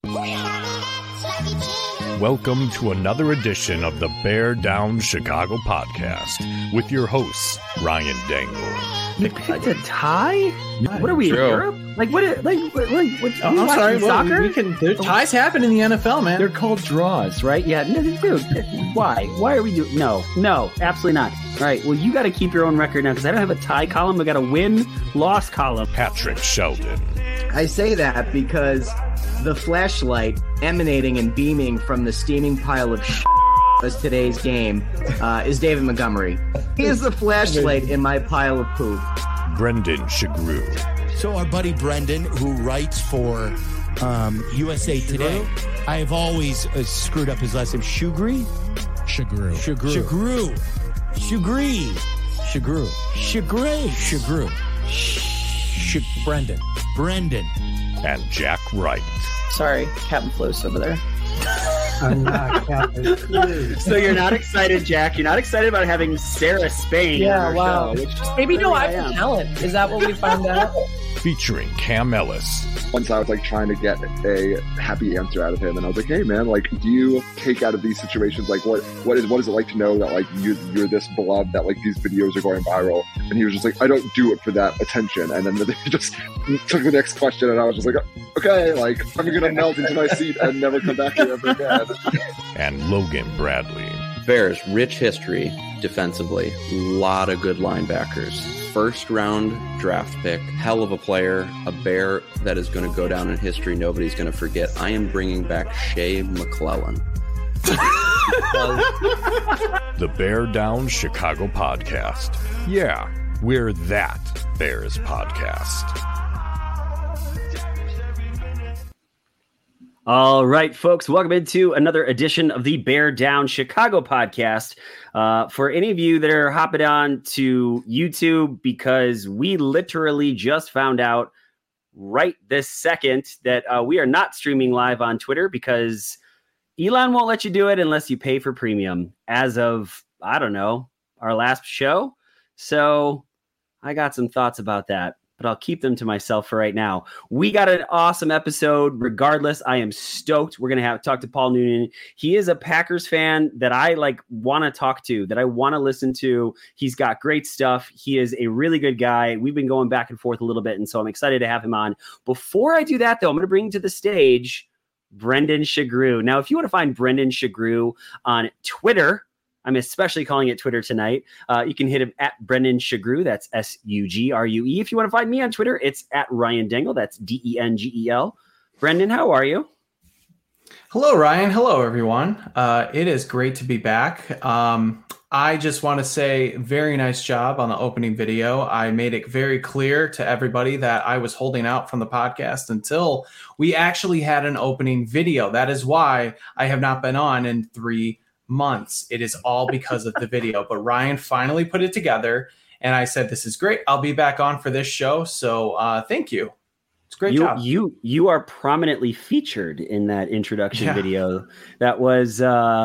Welcome to another edition of the Bear Down Chicago podcast with your hosts, Ryan Dangle. You picked a tie? What are we in Europe? Like what? I'm sorry. Soccer? Ties happen in the NFL, man. They're called draws, right? Yeah, no, dude. Why? Why are we doing? No, absolutely not. All right. Well, you got to keep your own record now because I don't have a tie column. I got a win-loss column. Patrick Sheldon. I say that because the flashlight emanating and beaming from the steaming pile of as today's game is David Montgomery. He is the flashlight in my pile of poop. Brendan Shagrew. So our buddy Brendan, who writes for USA Today, I have always screwed up his last name. Shugri? Shagrew. Brendan. And Jack Wright. Sorry, Captain Flo's over there. I'm not Captain Clue. So you're not excited, Jack? You're not excited about having Sarah Spain? Yeah, on our wow. show, Maybe no, I have talent. Is that what we found out? Featuring Cam Ellis. Once I was like trying to get a happy answer out of him, and I was like, "Hey, man, like, do you take out of these situations like what is it like to know that like you're this beloved, that like these videos are going viral?" And he was just like, "I don't do it for that attention." And then they just took the next question, and I was just like, "Okay, like I'm gonna melt into my seat and never come back here ever again." And Logan Bradley. Bears, rich history defensively. Lot of good linebackers. First round draft pick. Hell of a player. A Bear that is going to go down in history. Nobody's going to forget. I am bringing back Shea McClellan. The Bear Down Chicago podcast. Yeah, we're that Bears podcast. All right, folks, welcome into another edition of the Bear Down Chicago podcast. For any of you that are hopping on to YouTube, because we literally just found out right this second that we are not streaming live on Twitter because Elon won't let you do it unless you pay for premium as of, I don't know, our last show. So I got some thoughts about that, but I'll keep them to myself for right now. We got an awesome episode. Regardless, I am stoked. We're going to talk to Paul Noonan. He is a Packers fan that I want to talk to, that I want to listen to. He's got great stuff. He is a really good guy. We've been going back and forth a little bit, and so I'm excited to have him on. Before I do that, though, I'm going to bring to the stage Brendan Shagrew. Now, if you want to find Brendan Shagrew on Twitter, I'm especially calling it Twitter tonight. You can hit him at Brendan Shagrew. That's Sugrue. If you want to find me on Twitter, it's at Ryan Dangle. That's Dengel. Brendan, how are you? Hello, Ryan. Hello, everyone. It is great to be back. I just want to say very nice job on the opening video. I made it very clear to everybody that I was holding out from the podcast until we actually had an opening video. That is why I have not been on in 3 months. It is all because of the video. But Ryan finally put it together, and I said, "This is great. I'll be back on for this show." So thank you. It's a great job. You are prominently featured in that introduction video. That was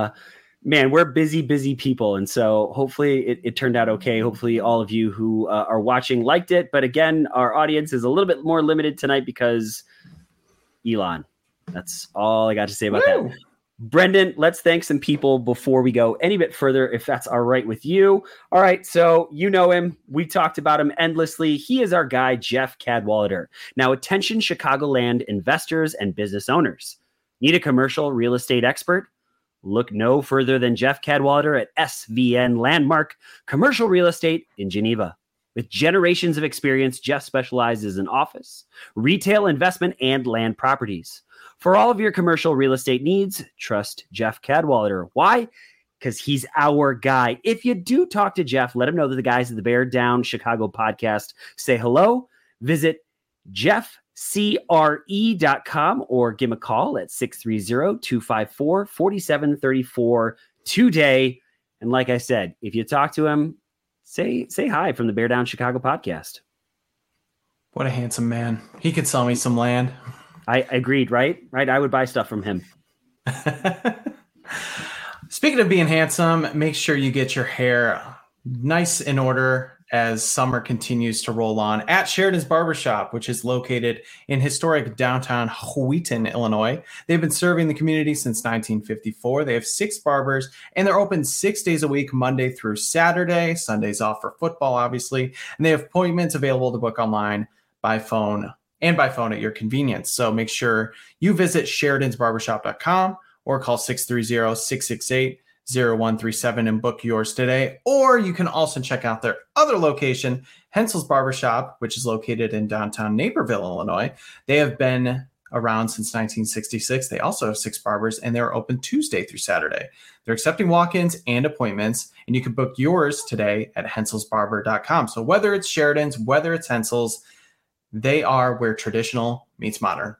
man, we're busy people, and so hopefully it turned out okay. Hopefully all of you who are watching liked it. But again, our audience is a little bit more limited tonight because Elon. That's all I got to say about that. Brendan, let's thank some people before we go any bit further, if that's all right with you. All right, so you know him. We talked about him endlessly. He is our guy, Jeff Cadwalader. Now, attention Chicagoland investors and business owners. Need a commercial real estate expert? Look no further than Jeff Cadwalader at SVN Landmark Commercial Real Estate in Geneva. With generations of experience, Jeff specializes in office, retail, investment, and land properties. For all of your commercial real estate needs, trust Jeff Cadwalader. Why? Because he's our guy. If you do talk to Jeff, let him know that the guys at the Bear Down Chicago podcast say hello. Visit jeffcre.com or give him a call at 630-254-4734 today. And like I said, if you talk to him, say hi from the Bear Down Chicago podcast. What a handsome man. He could sell me some land. I agreed, right? I would buy stuff from him. Speaking of being handsome, make sure you get your hair nice in order as summer continues to roll on at Sheridan's Barbershop, which is located in historic downtown Wheaton, Illinois. They've been serving the community since 1954. They have 6 barbers, and they're open 6 days a week, Monday through Saturday. Sundays off for football, obviously. And they have appointments available to book online, by phone, at your convenience. So make sure you visit Sheridan'sBarbershop.com or call 630-668-0137 and book yours today. Or you can also check out their other location, Hensel's Barbershop, which is located in downtown Naperville, Illinois. They have been around since 1966. They also have 6 barbers, and they're open Tuesday through Saturday. They're accepting walk-ins and appointments, and you can book yours today at henselsbarber.com. So whether it's Sheridan's, whether it's Hensel's, they are where traditional meets modern.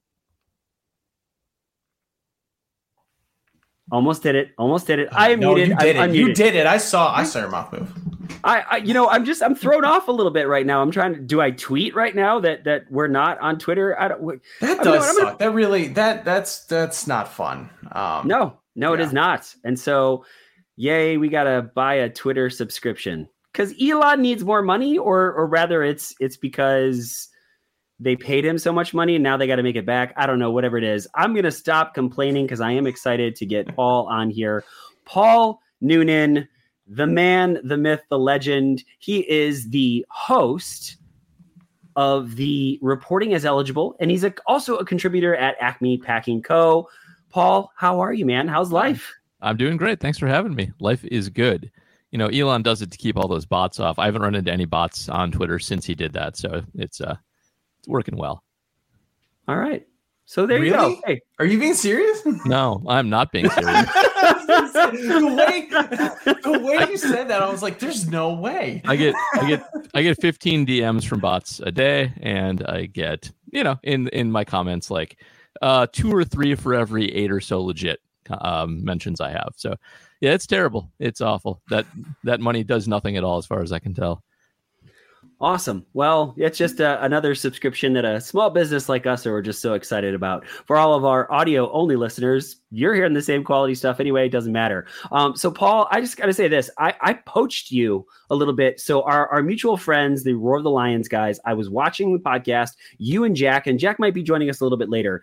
Almost did it. I am muted. You did it. You did it. I saw your mouth move. I'm thrown off a little bit right now. I'm trying to. Do I tweet right now that we're not on Twitter? That does suck. That really that's not fun. No, it is not. And so, yay, we gotta buy a Twitter subscription because Elon needs more money, or rather, it's because they paid him so much money and now they got to make it back. I don't know, whatever it is. I'm going to stop complaining because I am excited to get Paul on here. Paul Noonan, the man, the myth, the legend. He is the host of the Reporting as Eligible, and he's also a contributor at Acme Packing Co. Paul, how are you, man? How's life? I'm doing great. Thanks for having me. Life is good. You know, Elon does it to keep all those bots off. I haven't run into any bots on Twitter since he did that, so it's working well. All right. So there you go. Hey, are you being serious? No, I'm not being serious. the way you said that, I was like, "There's no way." I get 15 DMs from bots a day, and I get in my comments like 2 or 3 for every 8 or so legit mentions I have. So yeah, it's terrible. It's awful. That money does nothing at all, as far as I can tell. Awesome. Well, it's just another subscription that a small business like us are just so excited about. For all of our audio only listeners, you're hearing the same quality stuff anyway. It doesn't matter. So Paul, I just got to say this. I poached you a little bit. So our mutual friends, the Roar of the Lions guys, I was watching the podcast, you and Jack might be joining us a little bit later.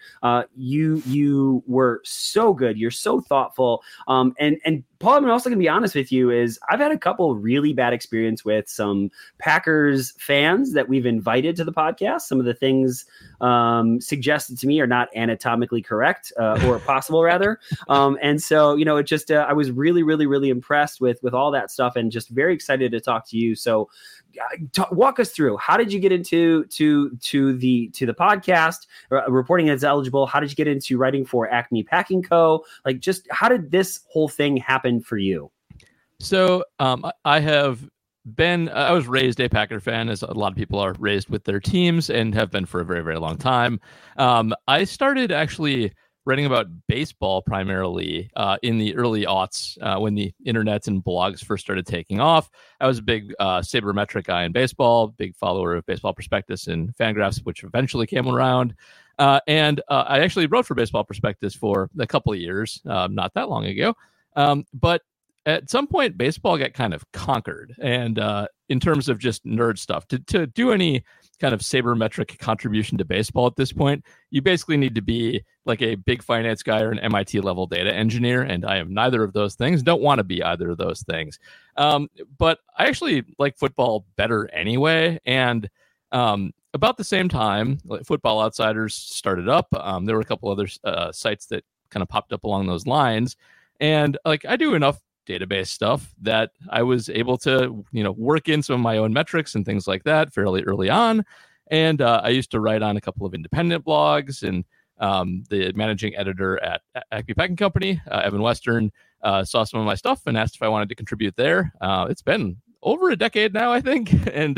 You were so good. You're so thoughtful. And Paul, I'm also going to be honest with you is I've had a couple really bad experience with some Packers fans that we've invited to the podcast. Some of the things suggested to me are not anatomically correct or possible rather. And so, it just, I was really, really, really impressed with all that stuff and just very excited to talk to you. So walk us through, how did you get into the podcast, Reporting as Eligible? How did you get into writing for Acme Packing Co? Like, just how did this whole thing happen for you? So I was raised a Packer fan, as a lot of people are raised with their teams and have been for a very, very long time. I started actually writing about baseball primarily in the early aughts when the internet and blogs first started taking off. I was a big sabermetric guy in baseball, big follower of Baseball Prospectus and Fangraphs, which eventually came around. And I actually wrote for Baseball Prospectus for a couple of years, not that long ago. But at some point, baseball got kind of conquered. And in terms of just nerd stuff, to do any kind of sabermetric contribution to baseball at this point, you basically need to be like a big finance guy or an MIT level data engineer. And I am neither of those things, don't want to be either of those things. But I actually like football better anyway. And about the same time, Football Outsiders started up. There were a couple other sites that kind of popped up along those lines. And I do enough database stuff that I was able to, work in some of my own metrics and things like that fairly early on. And I used to write on a couple of independent blogs, and the managing editor at Acme Packing Company, Evan Western, saw some of my stuff and asked if I wanted to contribute there. It's been over a decade now, I think. And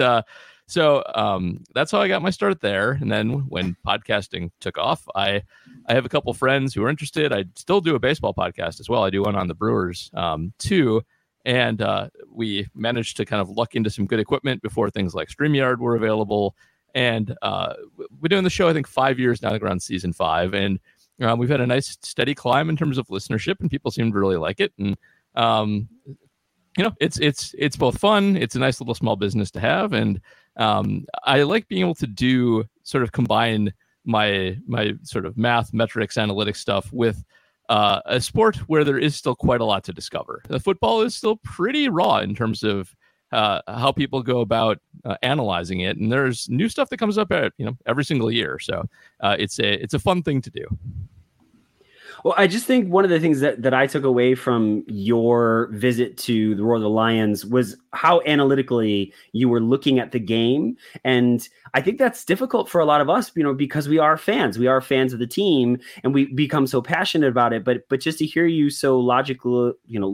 so that's how I got my start there. And then when podcasting took off, I have a couple friends who are interested. I still do a baseball podcast as well. I do one on the Brewers too. And we managed to kind of luck into some good equipment before things like StreamYard were available. And we're doing the show, I think, 5 years now. We're on season 5. And we've had a nice steady climb in terms of listenership, and people seem to really like it. And it's both fun. It's a nice little small business to have, and I like being able to do sort of combine my sort of math, metrics, analytics stuff with a sport where there is still quite a lot to discover. The football is still pretty raw in terms of how people go about analyzing it, and there's new stuff that comes up every single year. So it's a fun thing to do. Well, I just think one of the things that I took away from your visit to the Roar of the Lions was how analytically you were looking at the game. And I think that's difficult for a lot of us, because we are fans. We are fans of the team and we become so passionate about it. But just to hear you so logically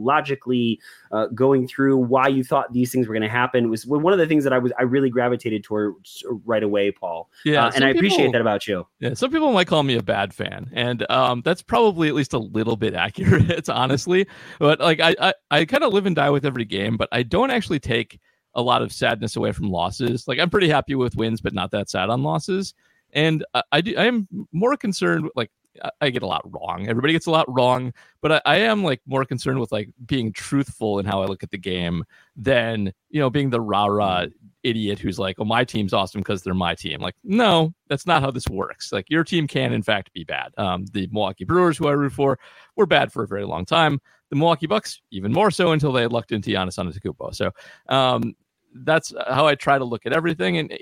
going through why you thought these things were going to happen was one of the things that I really gravitated towards right away, Paul. Yeah, and I appreciate that about you. Yeah, some people might call me a bad fan, and that's probably at least a little bit accurate, honestly. But like I kind of live and die with every game, but I don't actually take a lot of sadness away from losses. Like I'm pretty happy with wins, but not that sad on losses. And I am more concerned with, like, I get a lot wrong. Everybody gets a lot wrong, but I am like more concerned with like being truthful in how I look at the game than, being the rah-rah idiot who's like, oh, my team's awesome because they're my team. Like, no, that's not how this works. Like your team can in fact be bad. The Milwaukee Brewers, who I root for, were bad for a very long time. The Milwaukee Bucks, even more so until they lucked into Giannis Antetokounmpo. So that's how I try to look at everything. And,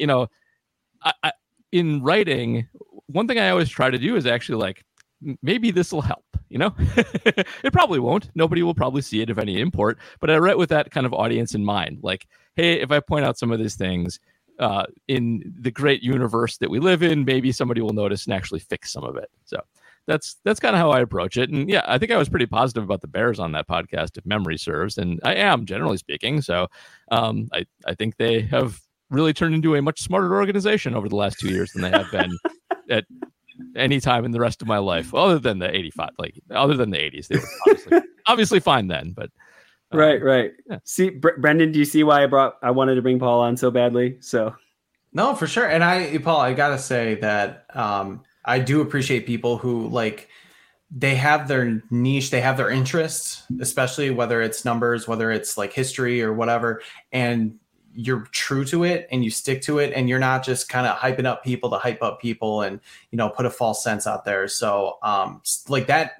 I in writing, one thing I always try to do is actually like, maybe this will help, It probably won't. Nobody will probably see it of any import, but I write with that kind of audience in mind. Like, hey, if I point out some of these things in the great universe that we live in, maybe somebody will notice and actually fix some of it. So that's kind of how I approach it. And yeah, I think I was pretty positive about the Bears on that podcast, if memory serves. And I am, generally speaking. So I think they have really turned into a much smarter organization over the last 2 years than they have been at any time in the rest of my life, other than the 85, other than the 80s. They were obviously fine then, but right. Yeah. See, Brendan, do you see why I wanted to bring Paul on so badly? So no, for sure. And Paul, I gotta say that I do appreciate people who they have their niche, they have their interests, especially whether it's numbers, whether it's like history or whatever, and you're true to it and you stick to it, and you're not just kind of hyping up people to hype up people and, put a false sense out there. So like that,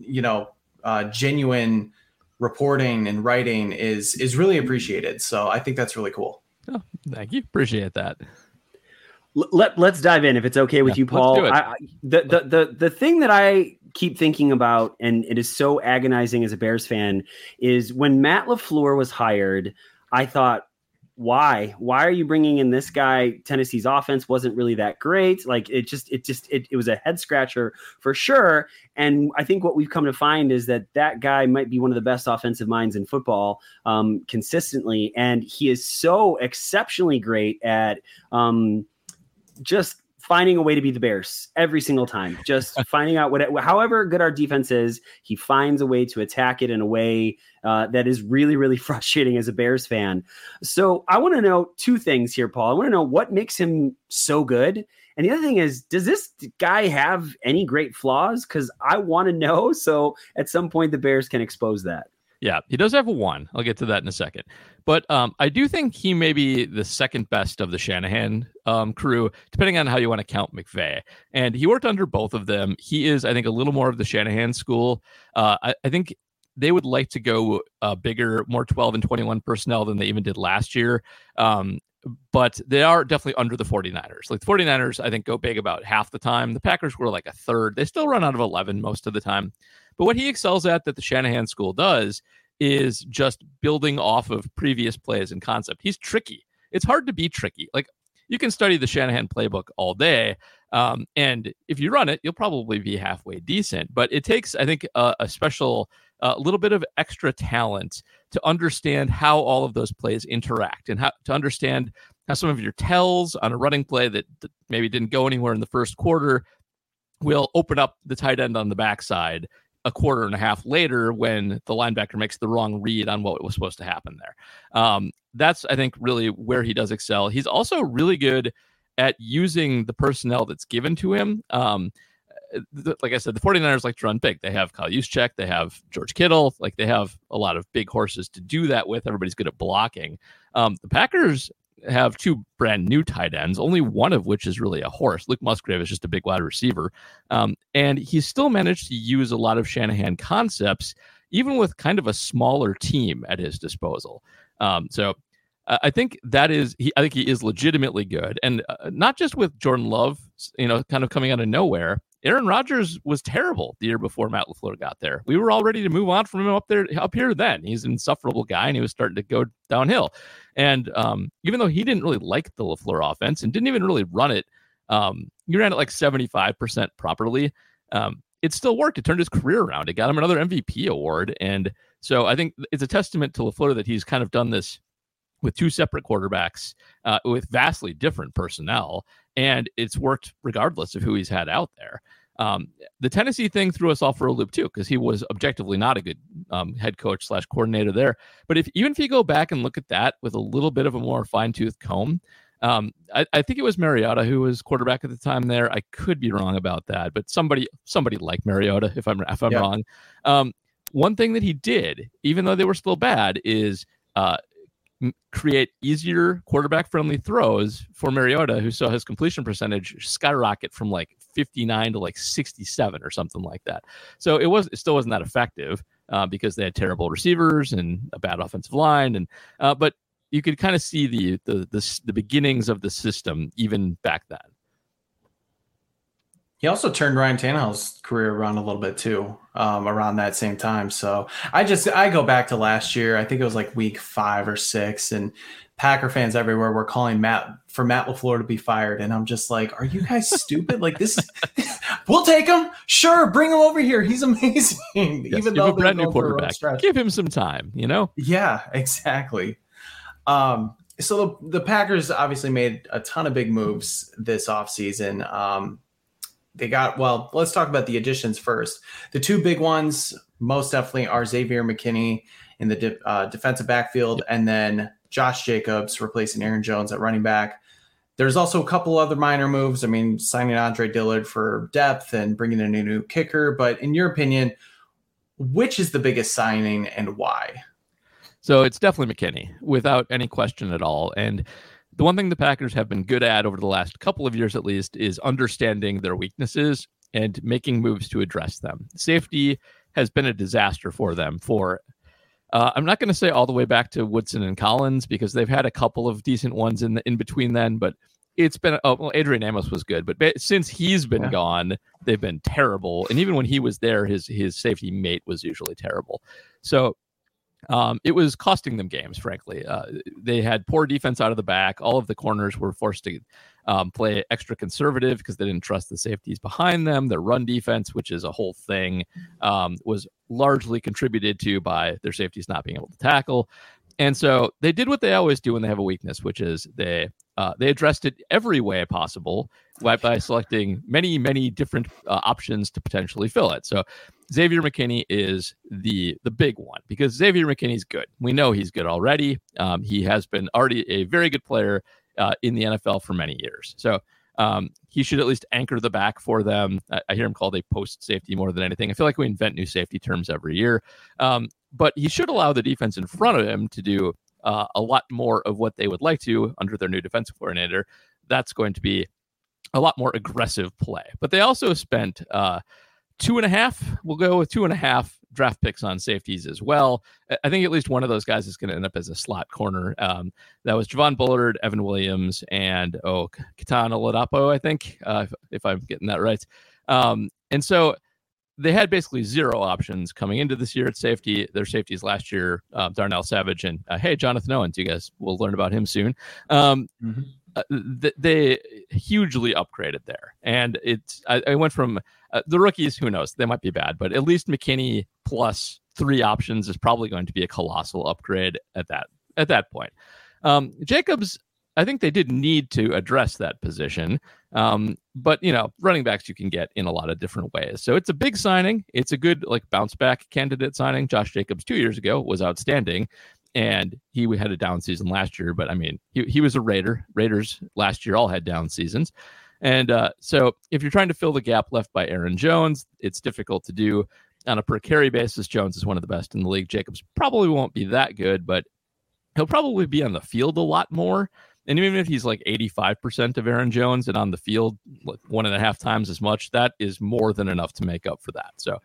genuine reporting and writing is really appreciated. So I think that's really cool. Oh, thank you. Appreciate that. Let's dive in if it's okay with you, Paul. The thing that I keep thinking about, and it is so agonizing as a Bears fan, is when Matt LaFleur was hired, I thought, why are you bringing in this guy? Tennessee's offense wasn't really that great. Like it was a head scratcher for sure. And I think what we've come to find is that guy might be one of the best offensive minds in football consistently. And he is so exceptionally great at just finding a way to beat the Bears every single time, just finding out however good our defense is, he finds a way to attack it in a way that is really, really frustrating as a Bears fan. So I want to know two things here, Paul. I want to know what makes him so good. And the other thing is, does this guy have any great flaws? Because I want to know. So at some point the Bears can expose that. Yeah, he does have one. I'll get to that in a second. But I do think he may be the second best of the Shanahan crew, depending on how you want to count McVay. And he worked under both of them. He is, I think, a little more of the Shanahan school. I think they would like to go bigger, more 12 and 21 personnel than they even did last year. But they are definitely under the 49ers. Like the 49ers, I think, go big about half the time. The Packers were like a third. They still run out of 11 most of the time. But what he excels at that the Shanahan school does is just building off of previous plays and concept. He's tricky. It's hard to be tricky. Like you can study the Shanahan playbook all day. And if you run it, you'll probably be halfway decent. But it takes, I think, a special little bit of extra talent to understand how all of those plays interact and how to understand how some of your tells on a running play that maybe didn't go anywhere in the first quarter will open up the tight end on the backside a quarter and a half later when the linebacker makes the wrong read on what was supposed to happen there. That's, I think, really where he does excel. He's also really good at using the personnel that's given to him. like I said, the 49ers like to run big. They have Kyle Juszczyk, they have George Kittle, like they have a lot of big horses to do that with. Everybody's good at blocking. The Packers have two brand new tight ends, only one of which is really a horse. Luke Musgrave is just a big wide receiver. And he's still managed to use a lot of Shanahan concepts, even with kind of a smaller team at his disposal. So I think I think he is legitimately good. And not just with Jordan Love, kind of coming out of nowhere. Aaron Rodgers was terrible the year before Matt LaFleur got there. We were all ready to move on from him up here then. He's an insufferable guy, and he was starting to go downhill. And even though he didn't really like the LaFleur offense and didn't even really run it, he ran it like 75% properly. It still worked. It turned his career around. It got him another MVP award. And so I think it's a testament to LaFleur that he's kind of done this with two separate quarterbacks with vastly different personnel. And it's worked regardless of who he's had out there. The Tennessee thing threw us all for a loop too, because he was objectively not a good head coach / coordinator there. But even if you go back and look at that with a little bit of a more fine-tooth comb, I think it was Mariota who was quarterback at the time there. I could be wrong about that, but somebody like Mariota, if I'm wrong. One thing that he did, even though they were still bad, is create easier quarterback-friendly throws for Mariota, who saw his completion percentage skyrocket from like 59 to like 67 or something like that. So it still wasn't that effective because they had terrible receivers and a bad offensive line, but you could kind of see the beginnings of the system even back then. He also turned Ryan Tannehill's career around a little bit too, around that same time. So I go back to last year. I think it was like week 5 or 6, and Packer fans everywhere were calling Matt LaFleur to be fired. And I'm just like, are you guys stupid? Like this, we'll take him. Sure. Bring him over here. He's amazing. Yes, even though a brand new quarterback, give him some time, Yeah, exactly. So the Packers obviously made a ton of big moves this offseason. Let's talk about the additions first. The two big ones most definitely are Xavier McKinney in the defensive backfield, and then Josh Jacobs replacing Aaron Jones at running back. There's also a couple other minor moves. I mean, signing Andre Dillard for depth and bringing in a new kicker. But in your opinion, which is the biggest signing and why? So it's definitely McKinney, without any question at all. And the one thing the Packers have been good at over the last couple of years, at least, is understanding their weaknesses and making moves to address them. Safety has been a disaster for them I'm not going to say all the way back to Woodson and Collins, because they've had a couple of decent ones in between then, but it's been, Adrian Amos was good, but since he's been gone, they've been terrible. And even when he was there, his safety mate was usually terrible. So it was costing them games, frankly. They had poor defense out of the back. All of the corners were forced to play extra conservative because they didn't trust the safeties behind them. Their run defense, which is a whole thing, was largely contributed to by their safeties not being able to tackle. And so they did what they always do when they have a weakness, which is they addressed it every way possible by selecting many, many different options to potentially fill it. So Xavier McKinney is the big one, because Xavier McKinney's good. We know he's good already. He has been already a very good player in the NFL for many years. So he should at least anchor the back for them. I hear him called a post safety more than anything. I feel like we invent new safety terms every year. But he should allow the defense in front of him to do a lot more of what they would like to under their new defensive coordinator. That's going to be a lot more aggressive play. But they also spent 2.5, we'll go with 2.5 draft picks on safeties as well. I think at least one of those guys is going to end up as a slot corner. That was Javon Bullard, Evan Williams, and Ketan Oladapo, I think, if I'm getting that right. And so they had basically zero options coming into this year at safety. Their safeties last year, Darnell Savage and Jonathan Owens. You guys will learn about him soon. They hugely upgraded there. And I went from the rookies, who knows, they might be bad, but at least McKinney plus 3 options is probably going to be a colossal upgrade at that point. Jacobs, I think they did need to address that position. But, running backs you can get in a lot of different ways. So it's a big signing. It's a good bounce back candidate signing. Josh Jacobs 2 years ago was outstanding, and he had a down season last year. But I mean, he was a Raider. Raiders last year all had down seasons. And so if you're trying to fill the gap left by Aaron Jones, it's difficult to do. On a per carry basis, Jones is one of the best in the league. Jacobs probably won't be that good, but he'll probably be on the field a lot more. And even if he's like 85% of Aaron Jones and on the field like 1.5 times as much, that is more than enough to make up for that. So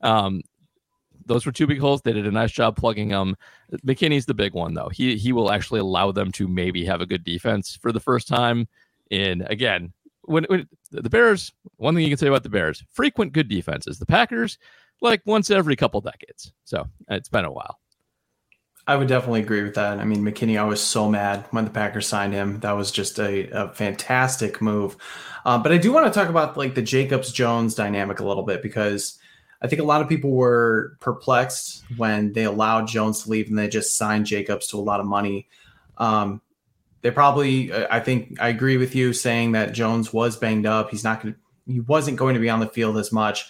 those were two big holes. They did a nice job plugging them. McKinney's the big one, though. He will actually allow them to maybe have a good defense for the first time. And again, when the Bears, one thing you can say about the Bears, frequent good defenses. The Packers, like once every couple decades. So it's been a while. I would definitely agree with that. I mean, McKinney, I was so mad when the Packers signed him. That was just a fantastic move. But I do want to talk about like the Jacobs-Jones dynamic a little bit, because I think a lot of people were perplexed when they allowed Jones to leave and they just signed Jacobs to a lot of money. They probably, I think I agree with you saying that Jones was banged up. He wasn't going to be on the field as much,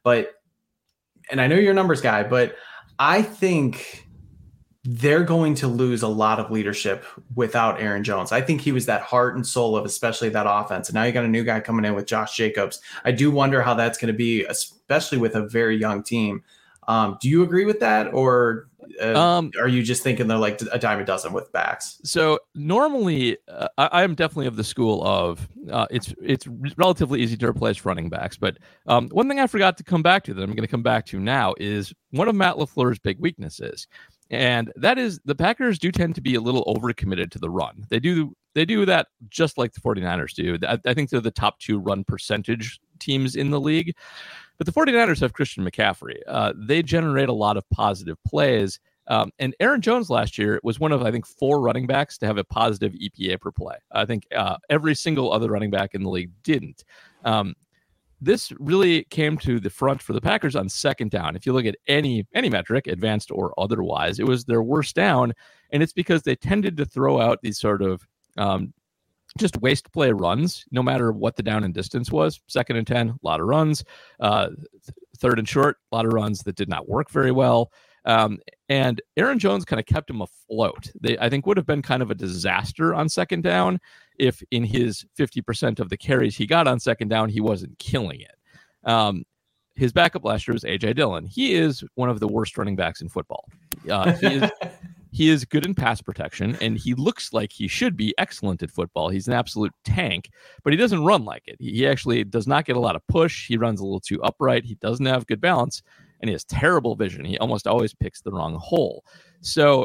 and I know you're a numbers guy, but I think they're going to lose a lot of leadership without Aaron Jones. I think he was that heart and soul of especially that offense. And now you got a new guy coming in with Josh Jacobs. I do wonder how that's going to be, especially with a very young team. Do you agree with that? Or are you just thinking they're like a dime a dozen with backs? So normally I am definitely of the school of it's relatively easy to replace running backs. But one thing I forgot to come back to that I'm going to come back to now is one of Matt LaFleur's big weaknesses. And that is the Packers do tend to be a little overcommitted to the run. They do that just like the 49ers do. I think they're the top 2 run percentage teams in the league. But the 49ers have Christian McCaffrey. They generate a lot of positive plays. And Aaron Jones last year was one of, I think, 4 running backs to have a positive EPA per play. I think every single other running back in the league didn't. This really came to the front for the Packers on second down. If you look at any metric, advanced or otherwise, it was their worst down. And it's because they tended to throw out these sort of just waste play runs, no matter what the down and distance was. 2nd and 10, a lot of runs. 3rd and short, a lot of runs that did not work very well. And Aaron Jones kind of kept him afloat. I think would have been kind of a disaster on second down if in his 50% of the carries he got on second down, he wasn't killing it. His backup last year was A.J. Dillon. He is one of the worst running backs in football. He is good in pass protection, and he looks like he should be excellent at football. He's an absolute tank, but he doesn't run like it. He actually does not get a lot of push. He runs a little too upright. He doesn't have good balance, and he has terrible vision. He almost always picks the wrong hole. So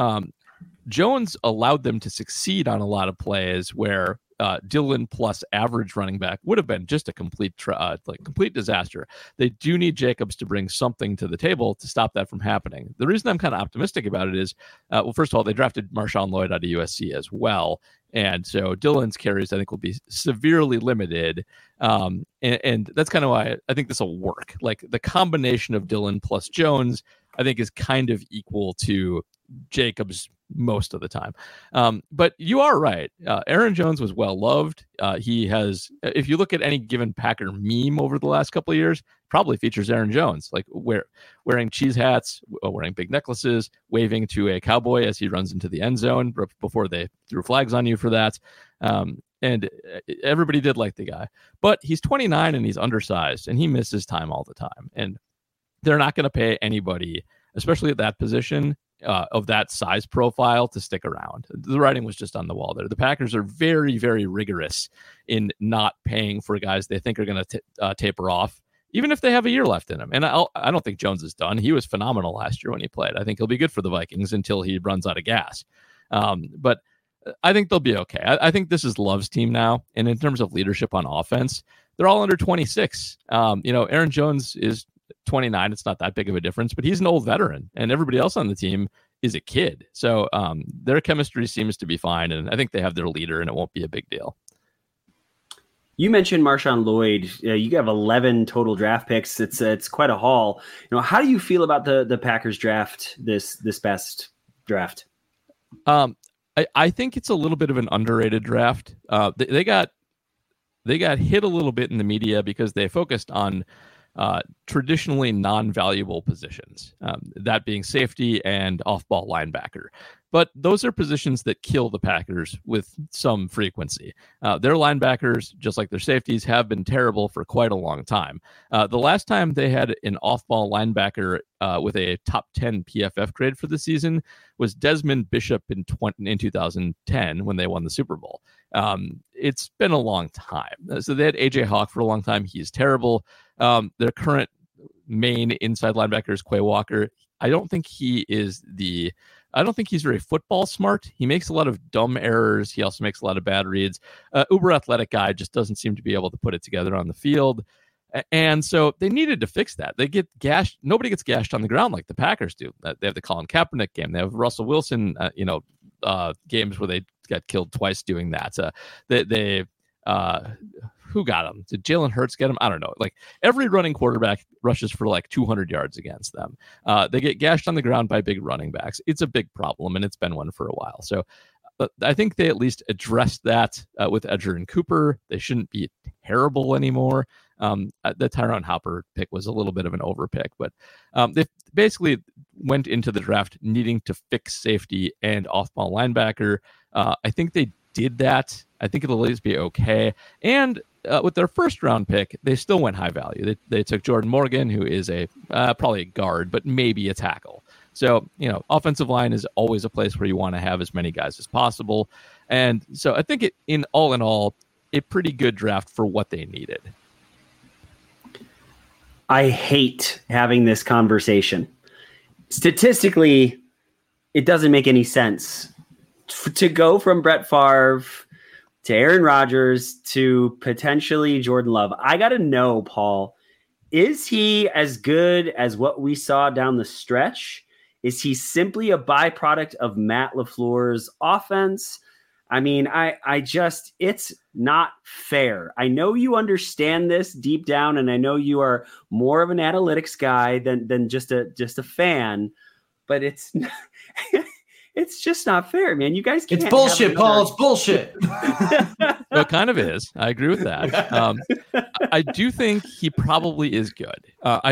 Jones allowed them to succeed on a lot of plays where Dillon plus average running back would have been just a complete disaster. They do need Jacobs to bring something to the table to stop that from happening. The reason I'm kind of optimistic about it is, well, first of all, they drafted Marshawn Lloyd out of USC as well. And so Dillon's carries, I think, will be severely limited. And that's kind of why I think this will work. Like the combination of Dillon plus Jones, I think, is kind of equal to Jacobs most of the time. But you are right. Aaron Jones was well loved. He has, if you look at any given Packer meme over the last couple of years, probably features Aaron Jones, like wearing cheese hats, wearing big necklaces, waving to a cowboy as he runs into the end zone before they threw flags on you for that. And everybody did like the guy, but he's 29 and he's undersized and he misses time all the time. And they're not going to pay anybody, especially at that position, of that size profile to stick around. The writing was just on the wall there. The Packers are very, very rigorous in not paying for guys they think are going to taper off, even if they have a year left in him. And I don't think Jones is done. He was phenomenal last year when he played. I think he'll be good for the Vikings until he runs out of gas. But I think they'll be okay. I think this is Love's team now. And in terms of leadership on offense, they're all under 26. Aaron Jones is 29. It's not that big of a difference, but he's an old veteran and everybody else on the team is a kid. So their chemistry seems to be fine. And I think they have their leader and it won't be a big deal. You mentioned Marshawn Lloyd. You have 11 total draft picks. It's quite a haul. How do you feel about the Packers draft this past draft? I think it's a little bit of an underrated draft. They got hit a little bit in the media because they focused on traditionally non-valuable positions, that being safety and off-ball linebacker. But those are positions that kill the Packers with some frequency. Their linebackers, just like their safeties, have been terrible for quite a long time. The last time they had an off-ball linebacker with a top 10 PFF grade for the season was Desmond Bishop in 2010 when they won the Super Bowl. It's been a long time. So they had A.J. Hawk for a long time. He's terrible. Their current main inside linebacker is Quay Walker. I don't think he's very football smart. He makes a lot of dumb errors. He also makes a lot of bad reads. Uber athletic guy just doesn't seem to be able to put it together on the field. And so they needed to fix that. They get gashed. Nobody gets gashed on the ground like the Packers do. They have the Colin Kaepernick game. They have Russell Wilson, games where they got killed twice doing that. Who got him? Did Jalen Hurts get him? I don't know. Like every running quarterback rushes for like 200 yards against them. They get gashed on the ground by big running backs. It's a big problem, and it's been one for a while. So I think they at least addressed that with Edger and Cooper. They shouldn't be terrible anymore. The Tyrone Hopper pick was a little bit of an overpick, but they basically went into the draft needing to fix safety and off-ball linebacker. I think they did that. I think it'll at least be okay. And with their first round pick, they still went high value. They took Jordan Morgan, who is probably a guard, but maybe a tackle. So, offensive line is always a place where you want to have as many guys as possible. And so I think in all, a pretty good draft for what they needed. I hate having this conversation. Statistically, it doesn't make any sense to go from Brett Favre to Aaron Rodgers to potentially Jordan Love. I got to know, Paul, is he as good as what we saw down the stretch? Is he simply a byproduct of Matt LaFleur's offense? I mean, it's not fair. I know you understand this deep down, and I know you are more of an analytics guy than just a fan, but it's just not fair, man. You guys can't. It's bullshit, Paul. It's bullshit. It kind of is. I agree with that. I do think he probably is good.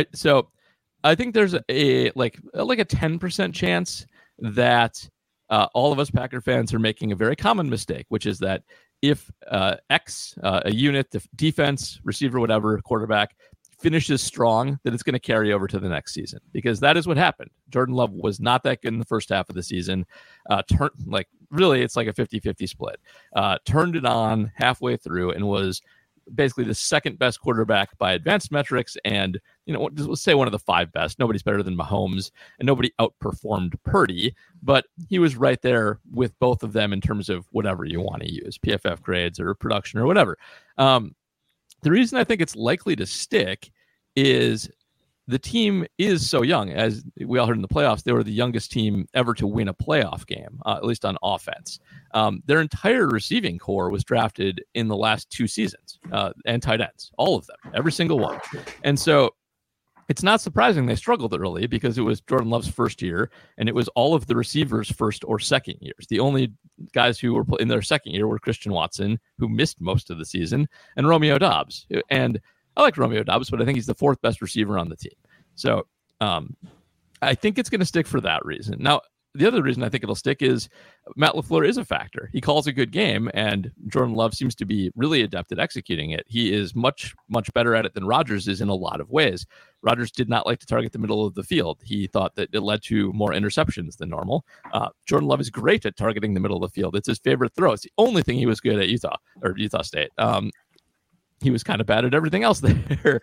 I think there's a 10% chance that all of us Packer fans are making a very common mistake, which is that if a unit, the defense, receiver, whatever, quarterback finishes strong, that it's going to carry over to the next season, because that is what happened. Jordan Love was not that good in the first half of the season. Really, it's like a 50-50 split. Turned it on halfway through and was basically the second best quarterback by advanced metrics, and let's say one of the 5 best. Nobody's better than Mahomes, and nobody outperformed Purdy, but he was right there with both of them in terms of whatever you want to use, PFF grades or production or whatever. The reason I think it's likely to stick is the team is so young. As we all heard in the playoffs, they were the youngest team ever to win a playoff game, at least on offense. Their entire receiving core was drafted in the last 2 seasons, and tight ends, all of them, every single one. And so it's not surprising they struggled early, because it was Jordan Love's first year, and it was all of the receivers' first or second years. The only guys who were in their second year were Christian Watson, who missed most of the season, and Romeo Doubs. And I like Romeo Doubs, but I think he's the 4th best receiver on the team. So I think it's going to stick for that reason. Now, the other reason I think it'll stick is Matt LaFleur is a factor. He calls a good game, and Jordan Love seems to be really adept at executing it. He is much, much better at it than Rodgers is in a lot of ways. Rodgers did not like to target the middle of the field. He thought that it led to more interceptions than normal. Jordan Love is great at targeting the middle of the field. It's his favorite throw. It's the only thing he was good at Utah State. He was kind of bad at everything else there.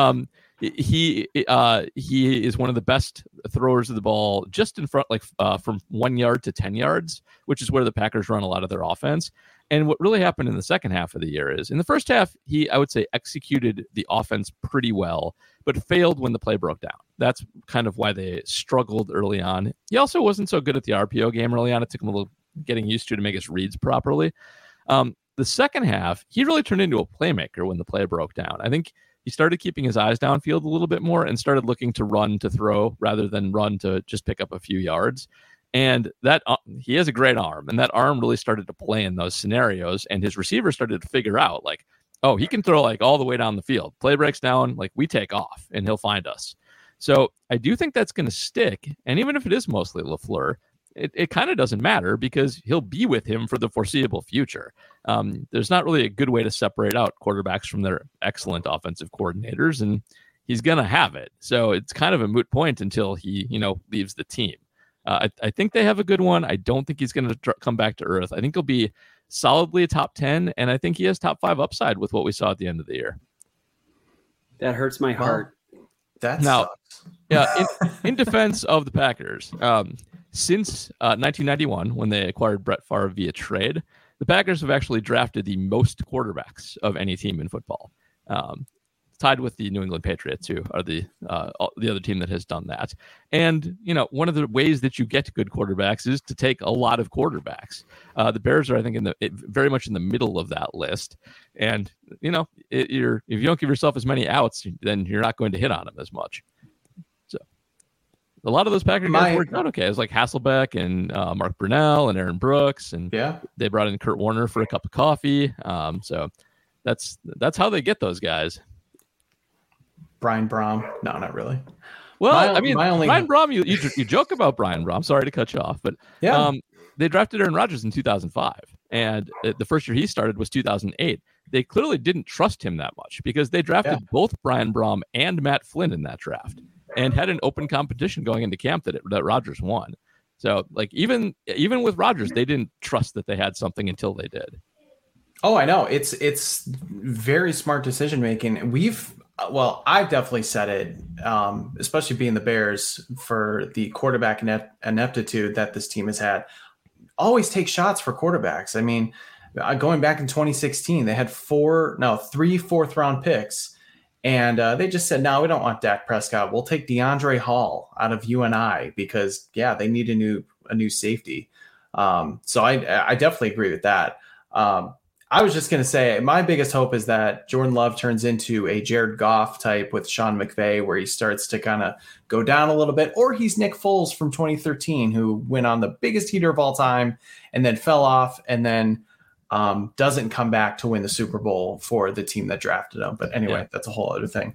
He is one of the best throwers of the ball just in front, from 1 yard to 10 yards, which is where the Packers run a lot of their offense. And what really happened in the second half of the year is, in the first half, I would say, executed the offense pretty well, but failed when the play broke down. That's kind of why they struggled early on. He also wasn't so good at the RPO game early on. It took him a little getting used to make his reads properly. The second half, he really turned into a playmaker when the play broke down. I think he started keeping his eyes downfield a little bit more and started looking to run to throw rather than run to just pick up a few yards. And that he has a great arm, and that arm really started to play in those scenarios. And his receivers started to figure out, he can throw all the way down the field. Play breaks down, we take off, and he'll find us. So I do think that's going to stick. And even if it is mostly LaFleur, it kind of doesn't matter because he'll be with him for the foreseeable future. There's not really a good way to separate out quarterbacks from their excellent offensive coordinators, and he's going to have it. So it's kind of a moot point until he, leaves the team. I think they have a good one. I don't think he's going to come back to earth. I think he'll be solidly a top 10, and I think he has top 5 upside with what we saw at the end of the year. That hurts my heart. That now, sucks. Yeah, in defense of the Packers, since 1991, when they acquired Brett Favre via trade, the Packers have actually drafted the most quarterbacks of any team in football, tied with the New England Patriots, who are the other team that has done that. And, one of the ways that you get good quarterbacks is to take a lot of quarterbacks. The Bears are, I think, very much in the middle of that list. And, if you don't give yourself as many outs, then you're not going to hit on them as much. So a lot of those Packers guys worked out okay. It was like Hasselbeck and Mark Brunell and Aaron Brooks. And they brought in Kurt Warner for a cup of coffee. So that's how they get those guys. Brian Brom. No, not really. Well, Brian Brom, you joke about Brian Brom. Sorry to cut you off, but they drafted Aaron Rodgers in 2005. And the first year he started was 2008. They clearly didn't trust him that much because they drafted both Brian Brom and Matt Flynn in that draft and had an open competition going into camp that Rodgers won. So, even with Rodgers, they didn't trust that they had something until they did. Oh, I know. It's very smart decision making. I've definitely said it, especially being the Bears, for the quarterback ineptitude that this team has had. Always take shots for quarterbacks. I mean, going back in 2016, they had 3 fourth-round picks, and they just said, no, we don't want Dak Prescott. We'll take DeAndre Hall out of UNI because, they need a new safety. So I definitely agree with that. I was just going to say my biggest hope is that Jordan Love turns into a Jared Goff type with Sean McVay, where he starts to kind of go down a little bit, or he's Nick Foles from 2013, who went on the biggest heater of all time and then fell off and then doesn't come back to win the Super Bowl for the team that drafted him. But anyway, that's a whole other thing.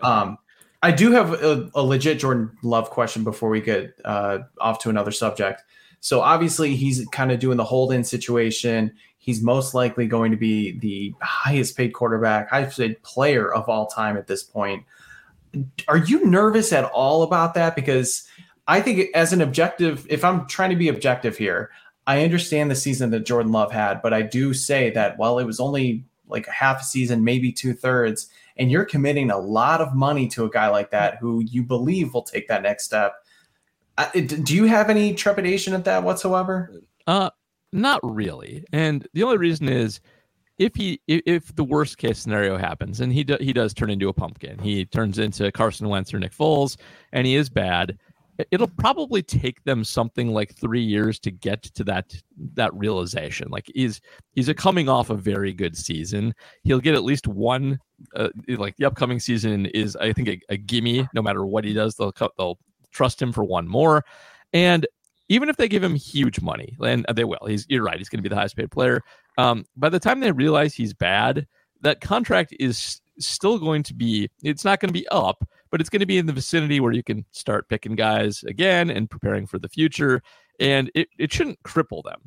I do have a legit Jordan Love question before we get off to another subject. So obviously he's kind of doing the hold-in situation. He's most likely going to be the highest paid quarterback, highest paid player of all time at this point. Are you nervous at all about that? Because I think as an objective, if I'm trying to be objective here, I understand the season that Jordan Love had, but I do say that while it was only like a half a season, maybe 2/3, and you're committing a lot of money to a guy like that who you believe will take that next step, do you have any trepidation at that whatsoever? Not really. And the only reason is if the worst case scenario happens and he does turn into a pumpkin, he turns into Carson Wentz or Nick Foles, and he is bad, it'll probably take them something like 3 years to get to that realization. Like he's coming off a very good season. He'll get at least one. Like the upcoming season is, I think, a gimme. No matter what he does, they'll trust him for one more. And even if they give him huge money, and they will, you're right, he's going to be the highest paid player. By the time they realize he's bad, that contract is still going to be, it's not going to be up, but it's going to be in the vicinity where you can start picking guys again and preparing for the future. And it shouldn't cripple them.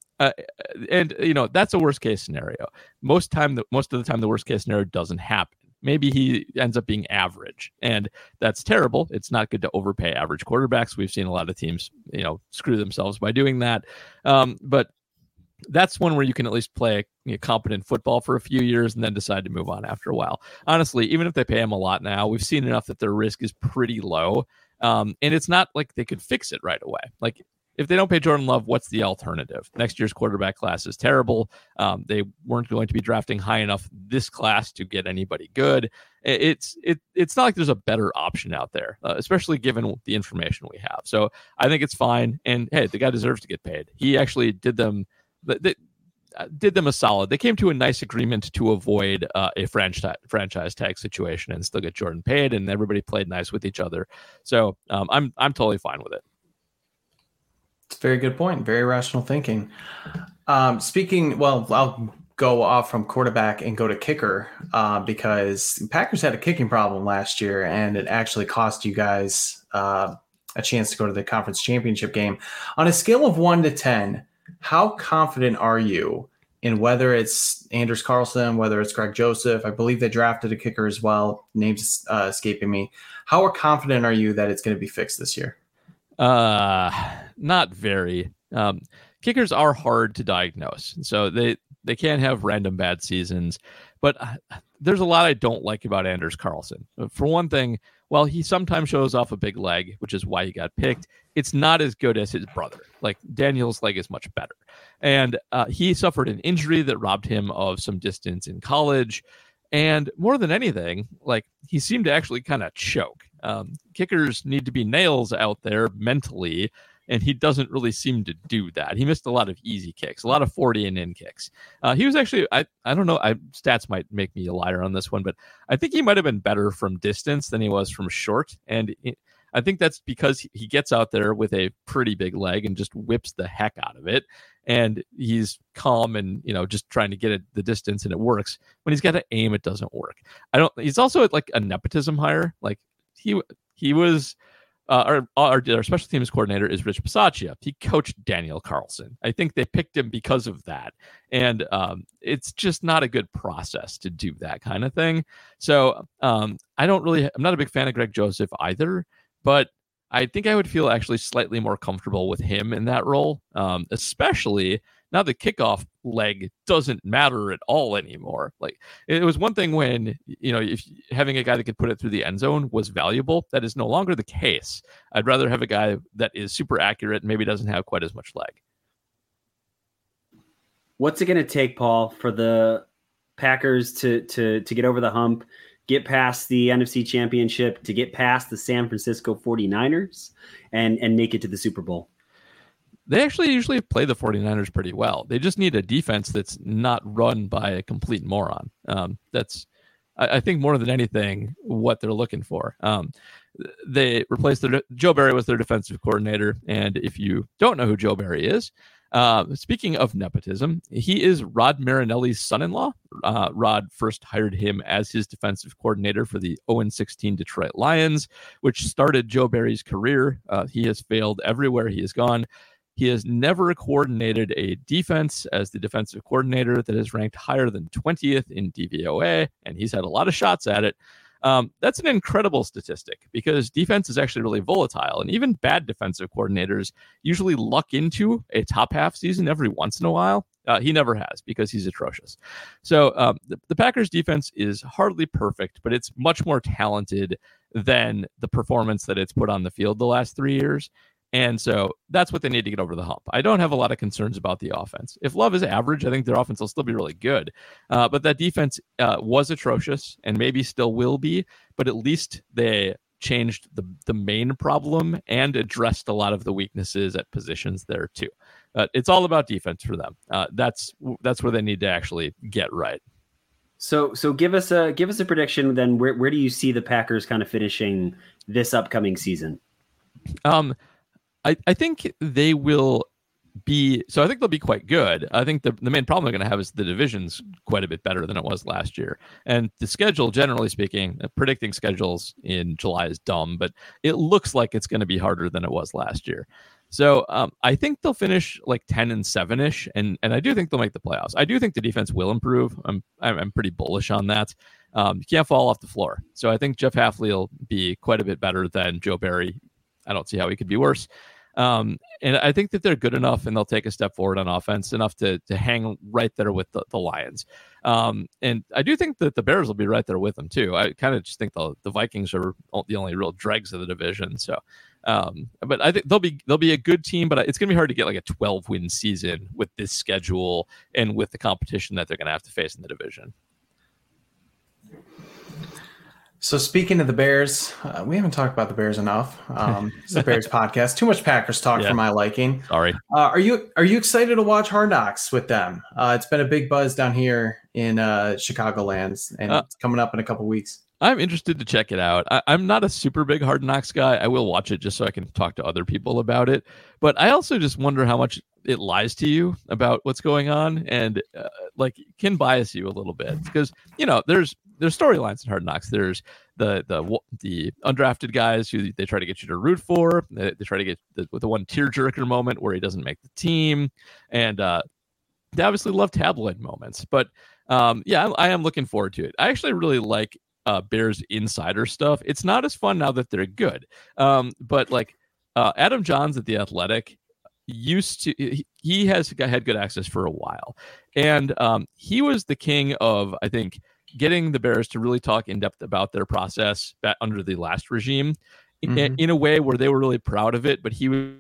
That's a worst case scenario. Most of the time, the worst case scenario doesn't happen. Maybe he ends up being average, and that's terrible. It's not good to overpay average quarterbacks. We've seen a lot of teams, screw themselves by doing that. But that's one where you can at least play competent football for a few years and then decide to move on after a while. Honestly, even if they pay him a lot now, we've seen enough that their risk is pretty low. And it's not like they could fix it right away. Like if they don't pay Jordan Love, what's the alternative? Next year's quarterback class is terrible. They weren't going to be drafting high enough this class to get anybody good. It's not like there's a better option out there, especially given the information we have. So I think it's fine. And hey, the guy deserves to get paid. He actually did them a solid. They came to a nice agreement to avoid a franchise tag situation and still get Jordan paid, and everybody played nice with each other. So I'm totally fine with it. It's a very good point. Very rational thinking. I'll go off from quarterback and go to kicker because Packers had a kicking problem last year, and it actually cost you guys a chance to go to the conference championship game. On a scale of 1 to 10, how confident are you in whether it's Anders Carlson, whether it's Greg Joseph? I believe they drafted a kicker as well. Name's escaping me. How confident are you that it's going to be fixed this year? Not very. Kickers are hard to diagnose, so they can have random bad seasons. But there's a lot I don't like about Anders Carlson. For one thing, while he sometimes shows off a big leg, which is why he got picked, it's not as good as his brother. Like, Daniel's leg is much better. And he suffered an injury that robbed him of some distance in college. And more than anything, like, he seemed to actually kind of choke. Kickers need to be nails out there mentally, and he doesn't really seem to do that. He missed a lot of easy kicks, a lot of 40 and in kicks. He was actually, I don't know, stats might make me a liar on this one, but I think he might have been better from distance than he was from short. And I think that's because he gets out there with a pretty big leg and just whips the heck out of it. And he's calm and, just trying to get the distance, and it works. When he's got to aim, it doesn't work. He's also like a nepotism hire. Like, he was... Our special teams coordinator is Rich Bisaccia. He coached Daniel Carlson. I think they picked him because of that. And it's just not a good process to do that kind of thing. So I'm not a big fan of Greg Joseph either, but I think I would feel actually slightly more comfortable with him in that role, especially now the kickoff leg doesn't matter at all anymore. Like, it was one thing when, if having a guy that could put it through the end zone was valuable. That is no longer the case. I'd rather have a guy that is super accurate and maybe doesn't have quite as much leg. What's it going to take, Paul, for the Packers to get over the hump, get past the NFC Championship, to get past the San Francisco 49ers and make it to the Super Bowl? They actually usually play the 49ers pretty well. They just need a defense that's not run by a complete moron. That's, I think, more than anything, what they're looking for. They replaced Joe Barry was their defensive coordinator. And if you don't know who Joe Barry is, speaking of nepotism, he is Rod Marinelli's son-in-law. Rod first hired him as his defensive coordinator for the 0-16 Detroit Lions, which started Joe Barry's career. He has failed everywhere he has gone. He has never coordinated a defense as the defensive coordinator that is ranked higher than 20th in DVOA, and he's had a lot of shots at it. That's an incredible statistic because defense is actually really volatile, and even bad defensive coordinators usually luck into a top half season every once in a while. He never has because he's atrocious. So the Packers defense is hardly perfect, but it's much more talented than the performance that it's put on the field the last 3 years. And so that's what they need to get over the hump. I don't have a lot of concerns about the offense. If Love is average, I think their offense will still be really good. But that defense was atrocious and maybe still will be, but at least they changed the main problem and addressed a lot of the weaknesses at positions there too. It's all about defense for them. That's where they need to actually get right. So give us a prediction then. Where do you see the Packers kind of finishing this upcoming season? I think they will be, so I think they'll be quite good. I think the main problem they're going to have is the division's quite a bit better than it was last year. And the schedule, generally speaking, predicting schedules in July is dumb, but it looks like it's going to be harder than it was last year. So I think they'll finish like 10-7-ish, and I do think they'll make the playoffs. I do think the defense will improve. I'm pretty bullish on that. You can't fall off the floor. So I think Jeff Hafley will be quite a bit better than Joe Barry. I don't see how he could be worse. And I think that they're good enough and they'll take a step forward on offense, enough to hang right there with the Lions. And I do think that the Bears will be right there with them too. I kind of just think the Vikings are the only real dregs of the division. So, but I think they'll be a good team, but it's going to be hard to get like a 12-win season with this schedule and with the competition that they're going to have to face in the division. So speaking of the Bears, we haven't talked about the Bears enough. It's the Bears podcast. Too much Packers talk for my liking. Sorry. Are you excited to watch Hard Knocks with them? It's been a big buzz down here in Chicagoland, and it's coming up in a couple weeks. I'm interested to check it out. I'm not a super big Hard Knocks guy. I will watch it just so I can talk to other people about it. But I also just wonder how much it lies to you about what's going on and can bias you a little bit because, there's storylines in Hard Knocks. There's the undrafted guys who they try to get you to root for. They try to get the one tearjerker moment where he doesn't make the team, and they obviously love tabloid moments. But I am looking forward to it. I actually really like Bears insider stuff. It's not as fun now that they're good, but like Adam Johns at The Athletic used to, he has had good access for a while, and he was the king of, I think, getting the Bears to really talk in depth about their process under the last regime, in a way where they were really proud of it. But he was.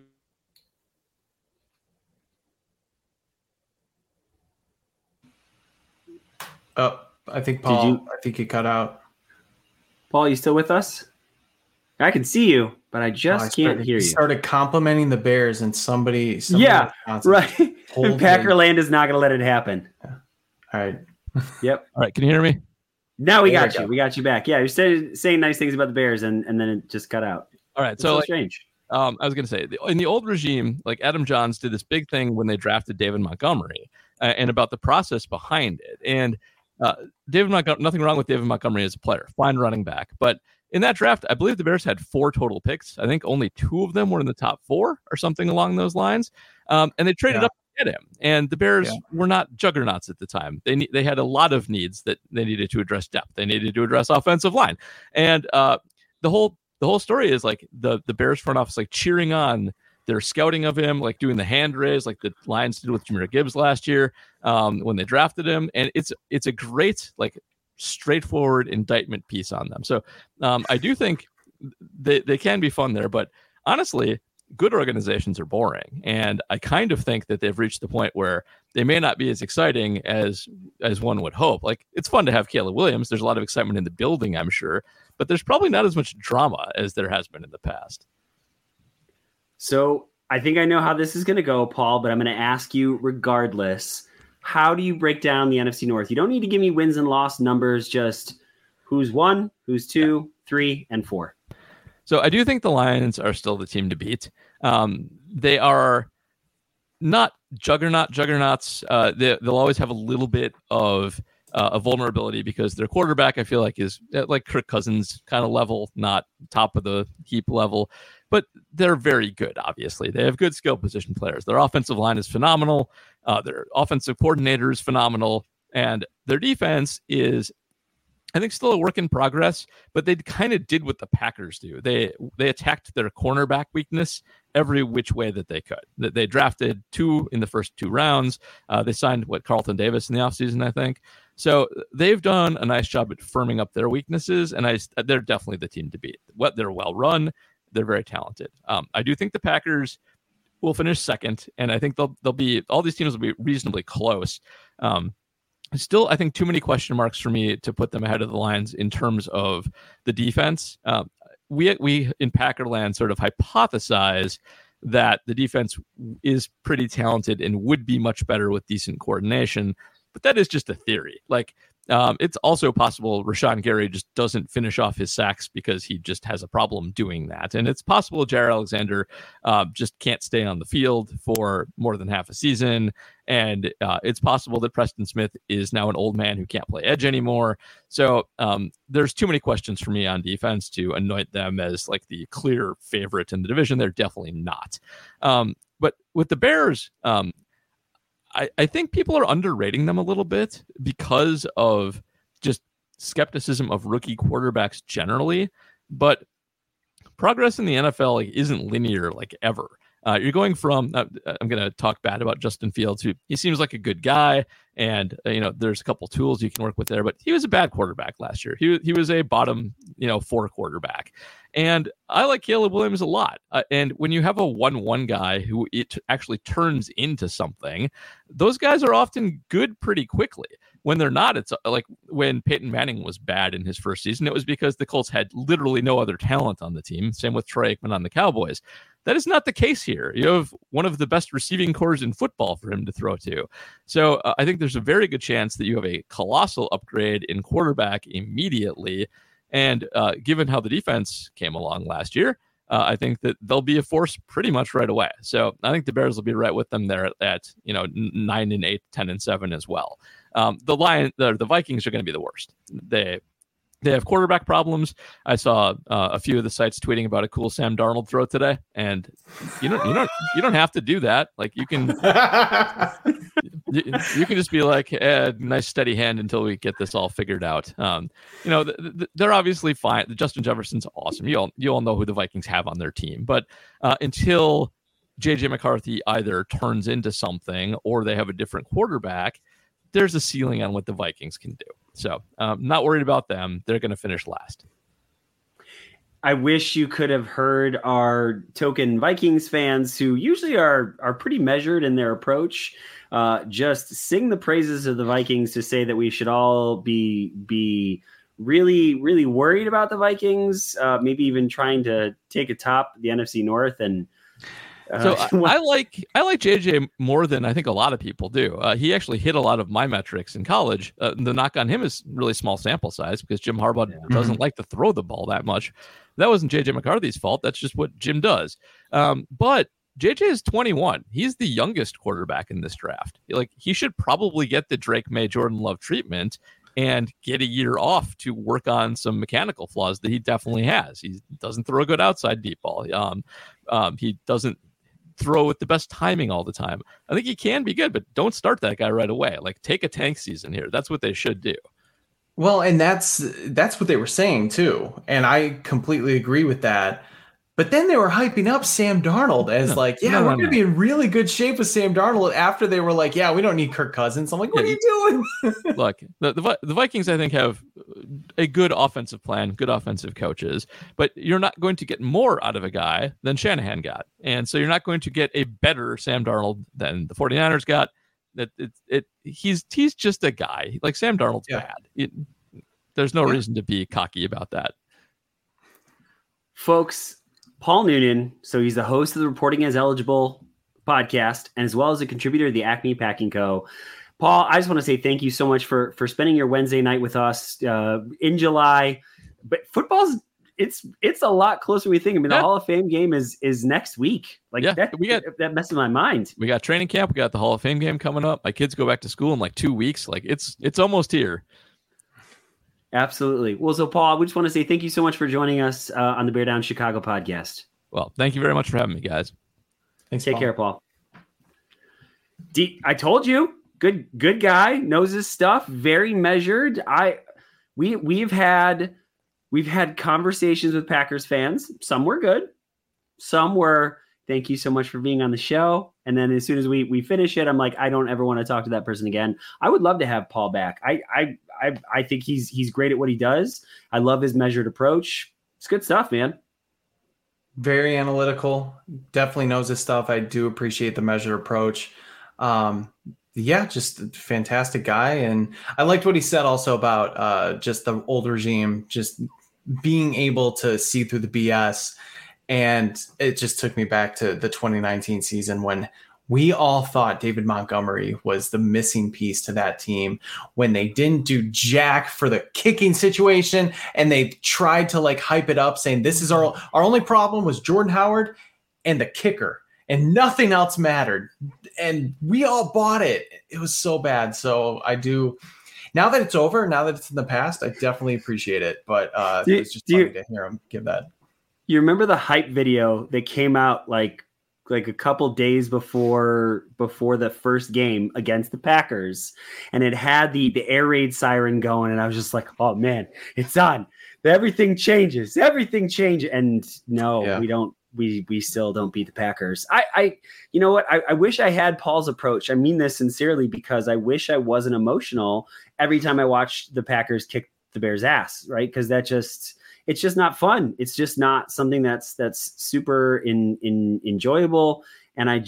Oh, I think Paul. I think he cut out. Paul, you still with us? I can see you, but I just can't hear you. Started complimenting the Bears, and somebody yeah, right. And Packerland is not going to let it happen. Yeah. All right. Yep. All right. Can you hear me? Now we got you. We got you back. Yeah, you're saying nice things about the Bears, and then it just cut out. All right. So strange. I was going to say, in the old regime, like Adam Johns did this big thing when they drafted David Montgomery, and about the process behind it. And David Montgomery, nothing wrong with David Montgomery as a player, fine running back. But in that draft, I believe the Bears had 4 total picks. I think only 2 of them were in the top 4 or something along those lines. And they traded up to get him. And the Bears were not juggernauts at the time. They had a lot of needs that they needed to address depth. They needed to address offensive line. And the whole story is like the Bears front office like cheering on their scouting of him, like doing the hand raise, like the Lions did with Jahmyr Gibbs last year when they drafted him. And it's a great, like, straightforward indictment piece on them. So I do think they can be fun there, but honestly, good organizations are boring. And I kind of think that they've reached the point where they may not be as exciting as one would hope. Like, it's fun to have Caleb Williams. There's a lot of excitement in the building, I'm sure, but there's probably not as much drama as there has been in the past. So I think I know how this is going to go, Paul, but I'm going to ask you regardless. How do you break down the NFC North? You don't need to give me wins and loss numbers, just who's 1, who's 2, 3, and 4. So I do think the Lions are still the team to beat. They are not juggernauts. They'll always have a little bit of a vulnerability because their quarterback, I feel like, is at like Kirk Cousins kind of level, not top of the heap level. But they're very good, obviously. They have good skill position players. Their offensive line is phenomenal. Their offensive coordinator is phenomenal. And their defense is, I think, still a work in progress, but they kind of did what the Packers do. They attacked their cornerback weakness every which way that they could. They drafted 2 in the first 2 rounds. They signed, Carlton Davis in the offseason, I think. So they've done a nice job at firming up their weaknesses, and they're definitely the team to beat. They're well run. They're very talented. I do think the Packers will finish second, and I think they'll be, all these teams will be reasonably close. Still, I think too many question marks for me to put them ahead of the Lions in terms of the defense. We in Packerland sort of hypothesize that the defense is pretty talented and would be much better with decent coordination, but that is just a theory. Like, it's also possible Rashawn Gary just doesn't finish off his sacks because he just has a problem doing that. And it's possible Jaire Alexander just can't stay on the field for more than half a season. And it's possible that Preston Smith is now an old man who can't play edge anymore. So there's too many questions for me on defense to anoint them as like the clear favorite in the division. They're definitely not. But with the Bears, I think people are underrating them a little bit because of just skepticism of rookie quarterbacks generally. But progress in the NFL isn't linear like ever. You're going from, I'm going to talk bad about Justin Fields, who he seems like a good guy, and there's a couple tools you can work with there, but he was a bad quarterback last year. He was a bottom 4 quarterback. And I like Caleb Williams a lot. And when you have a 1-1 guy who it actually turns into something, those guys are often good pretty quickly. When they're not, it's like when Peyton Manning was bad in his first season, it was because the Colts had literally no other talent on the team. Same with Troy Aikman on the Cowboys. That is not the case here. You have one of the best receiving cores in football for him to throw to. So I think there's a very good chance that you have a colossal upgrade in quarterback immediately. And given how the defense came along last year, I think that they'll be a force pretty much right away. So I think the Bears will be right with them there at 9-8, 10-7 as well. The Vikings are going to be the worst. They have quarterback problems. I saw a few of the sites tweeting about a cool Sam Darnold throw today, and you don't have to do that. Like you can you can just be like, nice steady hand until we get this all figured out. They're obviously fine. Justin Jefferson's awesome. You all know who the Vikings have on their team, but until JJ McCarthy either turns into something or they have a different quarterback, there's a ceiling on what the Vikings can do. So not worried about them. They're going to finish last. I wish you could have heard our token Vikings fans, who usually are pretty measured in their approach, just sing the praises of the Vikings to say that we should all be really, really worried about the Vikings, maybe even trying to take atop the NFC North. And so I like JJ more than I think a lot of people do. He actually hit a lot of my metrics in college. The knock on him is really small sample size because Jim Harbaugh doesn't like to throw the ball that much. That wasn't JJ McCarthy's fault. That's just what Jim does. But JJ is 21. He's the youngest quarterback in this draft. He should probably get the Drake May Jordan Love treatment and get a year off to work on some mechanical flaws that he definitely has. He doesn't throw a good outside deep ball. He doesn't throw with the best timing all the time. I think he can be good, but don't start that guy right away. Take a tank season here. That's what they should do. Well, and that's what they were saying too. And I completely agree with that. But then they were hyping up Sam Darnold as we're going to be in really good shape with Sam Darnold after they were like, we don't need Kirk Cousins. I'm like, what are you doing? Look, the Vikings, I think, have a good offensive plan, good offensive coaches, but you're not going to get more out of a guy than Shanahan got. And so you're not going to get a better Sam Darnold than the 49ers got. He's just a guy. Sam Darnold's bad. There's no reason to be cocky about that. Folks, Paul Noonan, so he's the host of the Reporting as Eligible podcast, and as well as a contributor to the Acme Packing Co. Paul, I just want to say thank you so much for spending your Wednesday night with us in July. But football's it's a lot closer than we think. I mean, the Hall of Fame game is next week. That messes my mind. We got training camp. We got the Hall of Fame game coming up. My kids go back to school in 2 weeks. It's almost here. Absolutely. Well, so Paul, we just want to say thank you so much for joining us on the Bear Down Chicago podcast. Well, thank you very much for having me, guys. Thanks. Take care, Paul. I told you, good guy, knows his stuff, very measured. We've had conversations with Packers fans. Some were good, some were thank you so much for being on the show. And then as soon as we finish it, I'm like, I don't ever want to talk to that person again. I would love to have Paul back. I think he's great at what he does. I love his measured approach. It's good stuff, man. Very analytical. Definitely knows his stuff. I do appreciate the measured approach. Just a fantastic guy. And I liked what he said also about just the old regime, just being able to see through the BS. And it just took me back to the 2019 season when we all thought David Montgomery was the missing piece to that team, when they didn't do jack for the kicking situation and they tried to hype it up saying this is our only problem was Jordan Howard and the kicker and nothing else mattered. And we all bought it. It was so bad. So I do, now that it's over, now that it's in the past, I definitely appreciate it. But it's just funny to hear him give that. You remember the hype video that came out like a couple days before the first game against the Packers, and it had the air raid siren going, and I was just like, oh man, it's on. Everything changes. And no, we don't. We still don't beat the Packers. You know what? I wish I had Paul's approach. I mean this sincerely, because I wish I wasn't emotional every time I watched the Packers kick the Bears' ass, right? Because it's just not fun. It's just not something that's super enjoyable. And I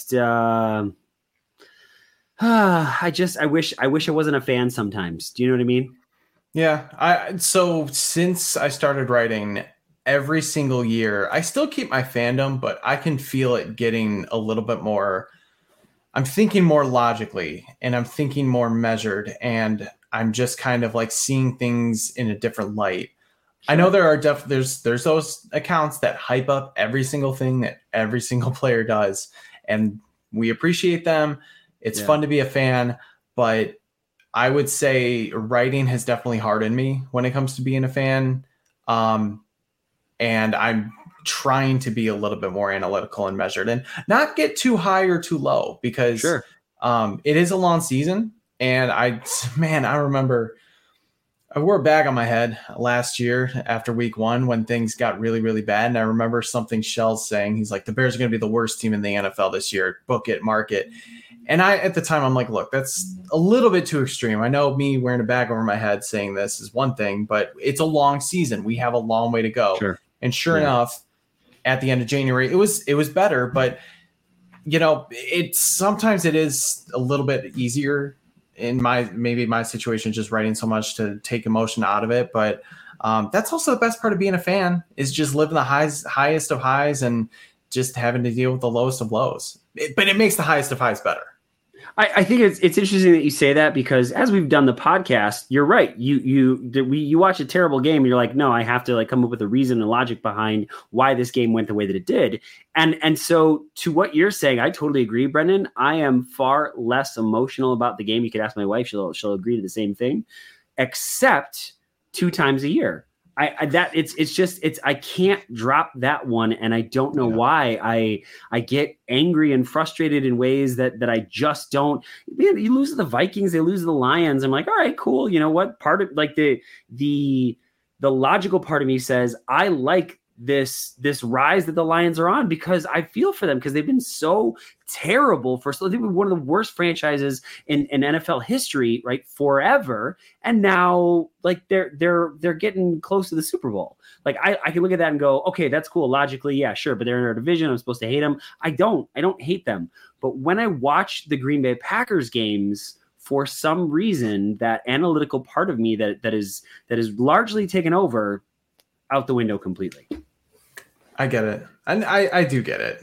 wish I wasn't a fan sometimes. Do you know what I mean? Yeah. So since I started writing every single year, I still keep my fandom, but I can feel it getting a little bit more. I'm thinking more logically and I'm thinking more measured, and I'm just kind of seeing things in a different light. I know there are there's those accounts that hype up every single thing that every single player does, and we appreciate them. It's fun to be a fan, but I would say writing has definitely hardened me when it comes to being a fan. And I'm trying to be a little bit more analytical and measured and not get too high or too low because it is a long season. And I remember I wore a bag on my head last year after week 1 when things got really, really bad. And I remember something Shell's saying. He's like, the Bears are going to be the worst team in the NFL this year. Book it, mark it. And at the time, I'm like, look, that's a little bit too extreme. I know me wearing a bag over my head saying this is one thing, but it's a long season. We have a long way to go. Sure. And sure enough, at the end of January, it was better. But, sometimes it is a little bit easier in my situation, just writing so much to take emotion out of it. But that's also the best part of being a fan is just living the highest of highs and just having to deal with the lowest of lows. But it makes the highest of highs better. I think it's interesting that you say that because as we've done the podcast, you're right. You watch a terrible game and you're like, no, I have to like come up with a reason and logic behind why this game went the way that it did. And so to what you're saying, I totally agree, Brendan. I am far less emotional about the game. You could ask my wife; she'll agree to the same thing, except 2 times a year. I can't drop that one, and I don't know why. I get angry and frustrated in ways that I just don't. Man, you lose to the Vikings, they lose to the Lions. I'm like, all right, cool. You know what? Part of like the logical part of me says I like this rise that the Lions are on because I feel for them because they've been so terrible they've been one of the worst franchises in NFL history, right? Forever. And now like they're getting close to the Super Bowl. Like I can look at that and go, okay, that's cool. Logically, yeah, sure. But they're in our division. I'm supposed to hate them. I don't hate them. But when I watch the Green Bay Packers games, for some reason, that analytical part of me that is largely taken over out the window completely. I get it. And I do get it.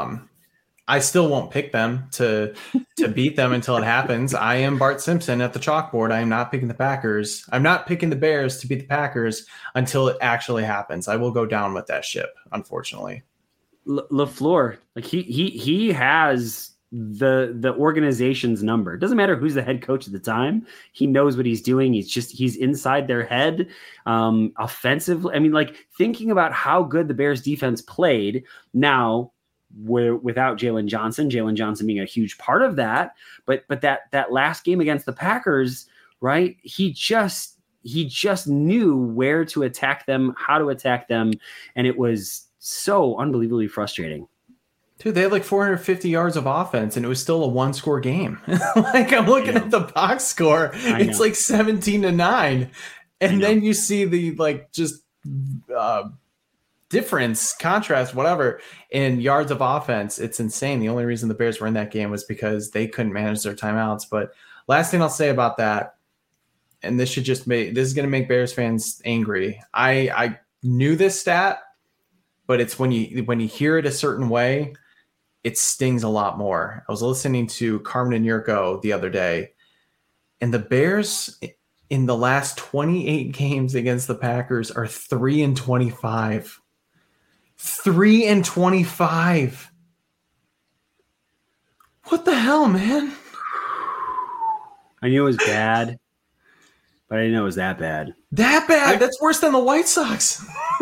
I still won't pick them to beat them until it happens. I am Bart Simpson at the chalkboard. I am not picking the Packers. I'm not picking the Bears to beat the Packers until it actually happens. I will go down with that ship, unfortunately. LaFleur, like he has the organization's number. It doesn't matter who's the head coach at the time. He knows what he's doing. He's inside their head. Offensively, I mean, like thinking about how good the Bears defense played now without Jalen Johnson being a huge part of that. But that last game against the Packers, right? He just knew where to attack them, how to attack them. And it was so unbelievably frustrating. Dude, they had like 450 yards of offense, and it was still a 1-score game. Like I'm looking at the box score, it's like 17-9, and then you see the like just difference, contrast, whatever in yards of offense. It's insane. The only reason the Bears were in that game was because they couldn't manage their timeouts. But last thing I'll say about that, and this is going to make Bears fans angry. I knew this stat, but it's when you hear it a certain way, it stings a lot more. I was listening to Carmen and Yurko the other day, and the Bears in the last 28 games against the Packers are 3-25. 3-25. What the hell, man? I knew it was bad, but I didn't know it was that bad. That bad? That's worse than the White Sox.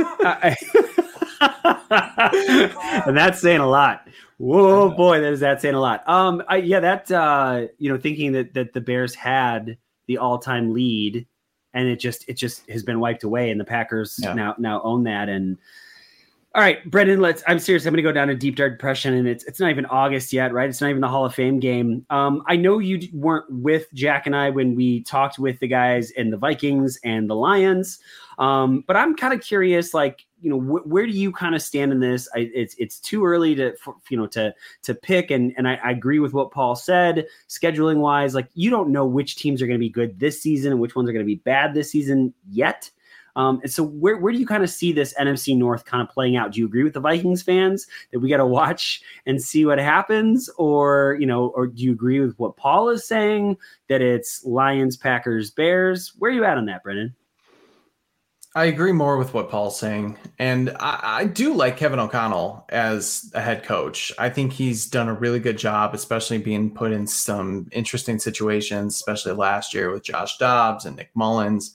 And that's saying a lot. Whoa, boy, that's saying a lot. Thinking that the Bears had the all-time lead, and it just has been wiped away, and the Packers now own that. And all right, Brendan, I'm serious. I'm going to go down a deep dark depression, and it's not even August yet, right? It's not even the Hall of Fame game. I know you weren't with Jack and I when we talked with the guys in the Vikings and the Lions, but I'm kind of curious, like, where do you kind of stand in this? It's too early to pick. And I agree with what Paul said, scheduling wise, like you don't know which teams are going to be good this season and which ones are going to be bad this season yet. And so where do you kind of see this NFC North kind of playing out? Do you agree with the Vikings fans that we got to watch and see what happens? Or do you agree with what Paul is saying that it's Lions, Packers, Bears? Where are you at on that, Brendan? I agree more with what Paul's saying. And I do like Kevin O'Connell as a head coach. I think he's done a really good job, especially being put in some interesting situations, especially last year with Josh Dobbs and Nick Mullins.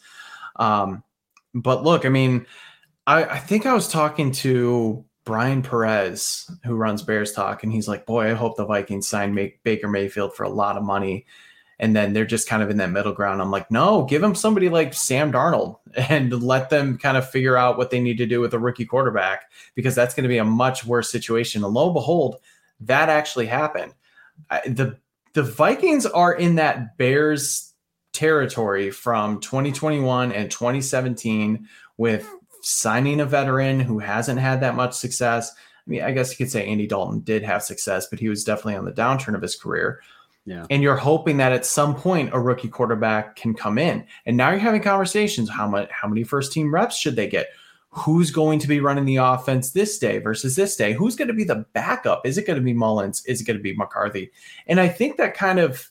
But look, I mean, I think I was talking to Brian Perez, who runs Bears Talk, and he's like, boy, I hope the Vikings sign Baker Mayfield for a lot of money. And then they're just kind of in that middle ground. I'm like, no, give them somebody like Sam Darnold and let them kind of figure out what they need to do with a rookie quarterback, because that's going to be a much worse situation. And lo and behold, that actually happened. The Vikings are in that Bears territory from 2021 and 2017 with signing a veteran who hasn't had that much success. I mean, I guess you could say Andy Dalton did have success, but he was definitely on the downturn of his career. Yeah. And you're hoping that at some point a rookie quarterback can come in. And now you're having conversations. How many first team reps should they get? Who's going to be running the offense this day versus this day? Who's going to be the backup? Is it going to be Mullins? Is it going to be McCarthy? And I think that kind of,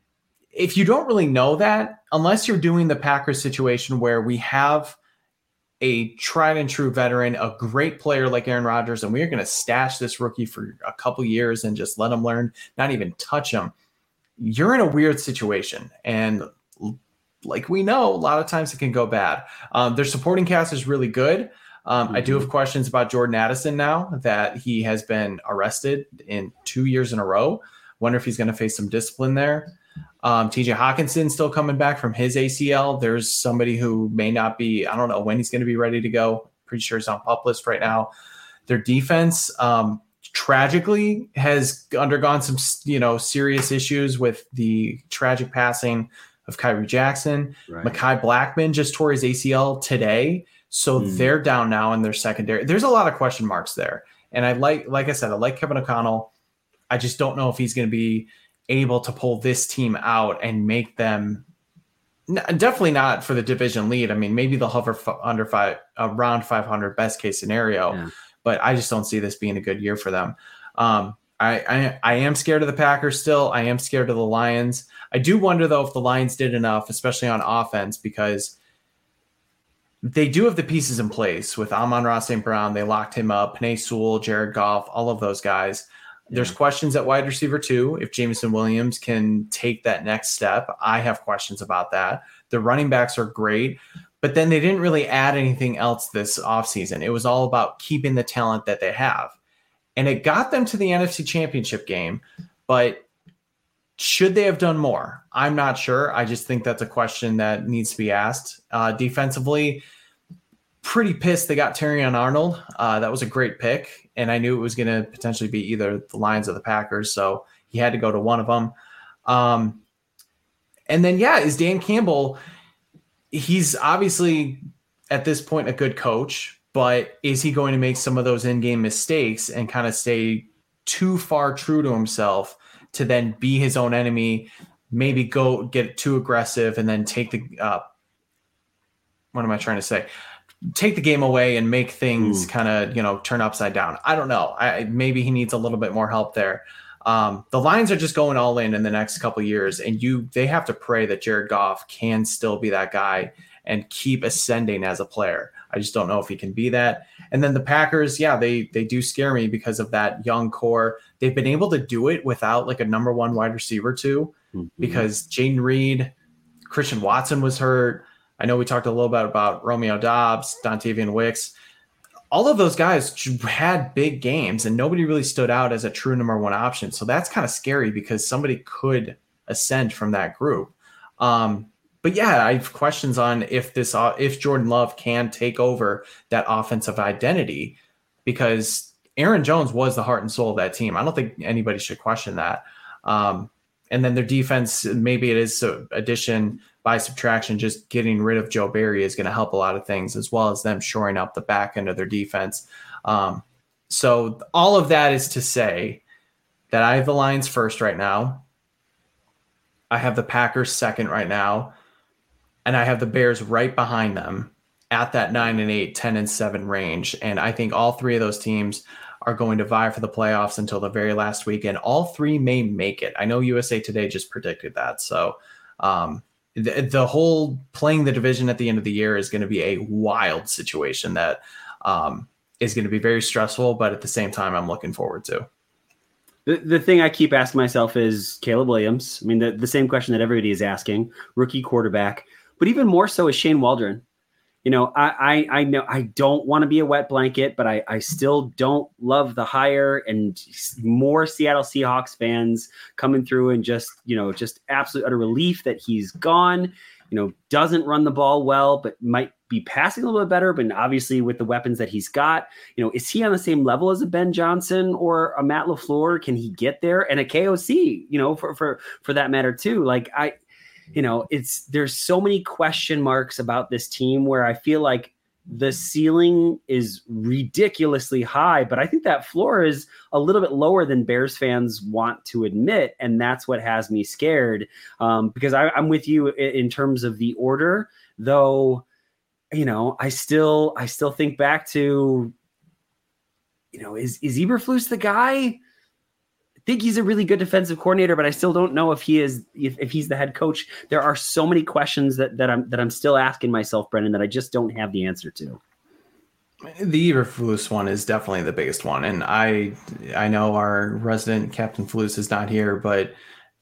if you don't really know that, unless you're doing the Packers situation where we have a tried and true veteran, a great player like Aaron Rodgers, and we're going to stash this rookie for a couple years and just let him learn, not even touch him, you're in a weird situation. And like we know, a lot of times it can go bad. Their supporting cast is really good. I do have questions about Jordan Addison now that he has been arrested in 2 years in a row. Wonder if he's going to face some discipline there. TJ Hawkinson still coming back from his ACL. There's somebody who may not be, I don't know when he's going to be ready to go. Pretty sure he's on PUP list right now. Their defense, tragically has undergone some, serious issues with the tragic passing of Kyrie Jackson. Right. Mekhi Blackmon just tore his ACL today. So they're down now in their secondary. There's a lot of question marks there. And I like I said, I like Kevin O'Connell. I just don't know if he's going to be able to pull this team out and make them, definitely not for the division lead. I mean, maybe they'll hover around 500 best case scenario. Yeah. But I just don't see this being a good year for them. I am scared of the Packers still. I am scared of the Lions. I do wonder, though, if the Lions did enough, especially on offense, because they do have the pieces in place with Amon-Ra St. Brown. They locked him up. Penei Sewell, Jared Goff, all of those guys. Yeah. There's questions at wide receiver, too. If Jameson Williams can take that next step, I have questions about that. The running backs are great. But then they didn't really add anything else this offseason. It was all about keeping the talent that they have. And it got them to the NFC Championship game. But should they have done more? I'm not sure. I just think that's a question that needs to be asked. Defensively, pretty pissed they got Terrion Arnold. That was a great pick. And I knew it was going to potentially be either the Lions or the Packers. So he had to go to one of them. And then, is Dan Campbell... He's obviously at this point a good coach, but is he going to make some of those in-game mistakes and kind of stay too far true to himself to then be his own enemy, maybe go get too aggressive and then take the take the game away and make things kind of, turn upside down. I don't know. Maybe he needs a little bit more help there. The Lions are just going all in the next couple of years, and they have to pray that Jared Goff can still be that guy and keep ascending as a player. I just don't know if he can be that. And then the Packers, they do scare me because of that young core. They've been able to do it without like a number one wide receiver too, because Jaden Reed, Christian Watson was hurt. I know we talked a little bit about Romeo Doubs, Dontavian Wicks. All of those guys had big games, and nobody really stood out as a true number one option. So that's kind of scary because somebody could ascend from that group. But I have questions on if Jordan Love can take over that offensive identity, because Aaron Jones was the heart and soul of that team. I don't think anybody should question that. And then their defense, maybe it is addition by subtraction, just getting rid of Joe Barry is going to help a lot of things, as well as them shoring up the back end of their defense. So all of that is to say that I have the Lions first right now. I have the Packers second right now. And I have the Bears right behind them at that 9-8, 10-7 range. And I think all three of those teams are going to vie for the playoffs until the very last week. And all three may make it. I know USA Today just predicted that. So the whole playing the division at the end of the year is going to be a wild situation that is going to be very stressful, but at the same time, I'm looking forward to. The thing I keep asking myself is Caleb Williams. I mean, the same question that everybody is asking, rookie quarterback, but even more so is Shane Waldron. You know, I know I don't want to be a wet blanket, but I still don't love the hire, and more Seattle Seahawks fans coming through and just absolute utter relief that he's gone. You know, doesn't run the ball well, but might be passing a little bit better. But obviously with the weapons that he's got, you know, is he on the same level as a Ben Johnson or a Matt LaFleur? Can he get there? And a KOC, you know, for that matter too. Like there's so many question marks about this team where I feel like the ceiling is ridiculously high, but I think that floor is a little bit lower than Bears fans want to admit. And that's what has me scared, because I'm with you in terms of the order, though, you know, I still think back to, you know, is Eberflus the guy? I think he's a really good defensive coordinator, but I still don't know if he is, if he's the head coach. There are so many questions that I'm still asking myself, Brendan, that I just don't have the answer to. The Eberflus one is definitely the biggest one. And I know our resident Captain Flus is not here, but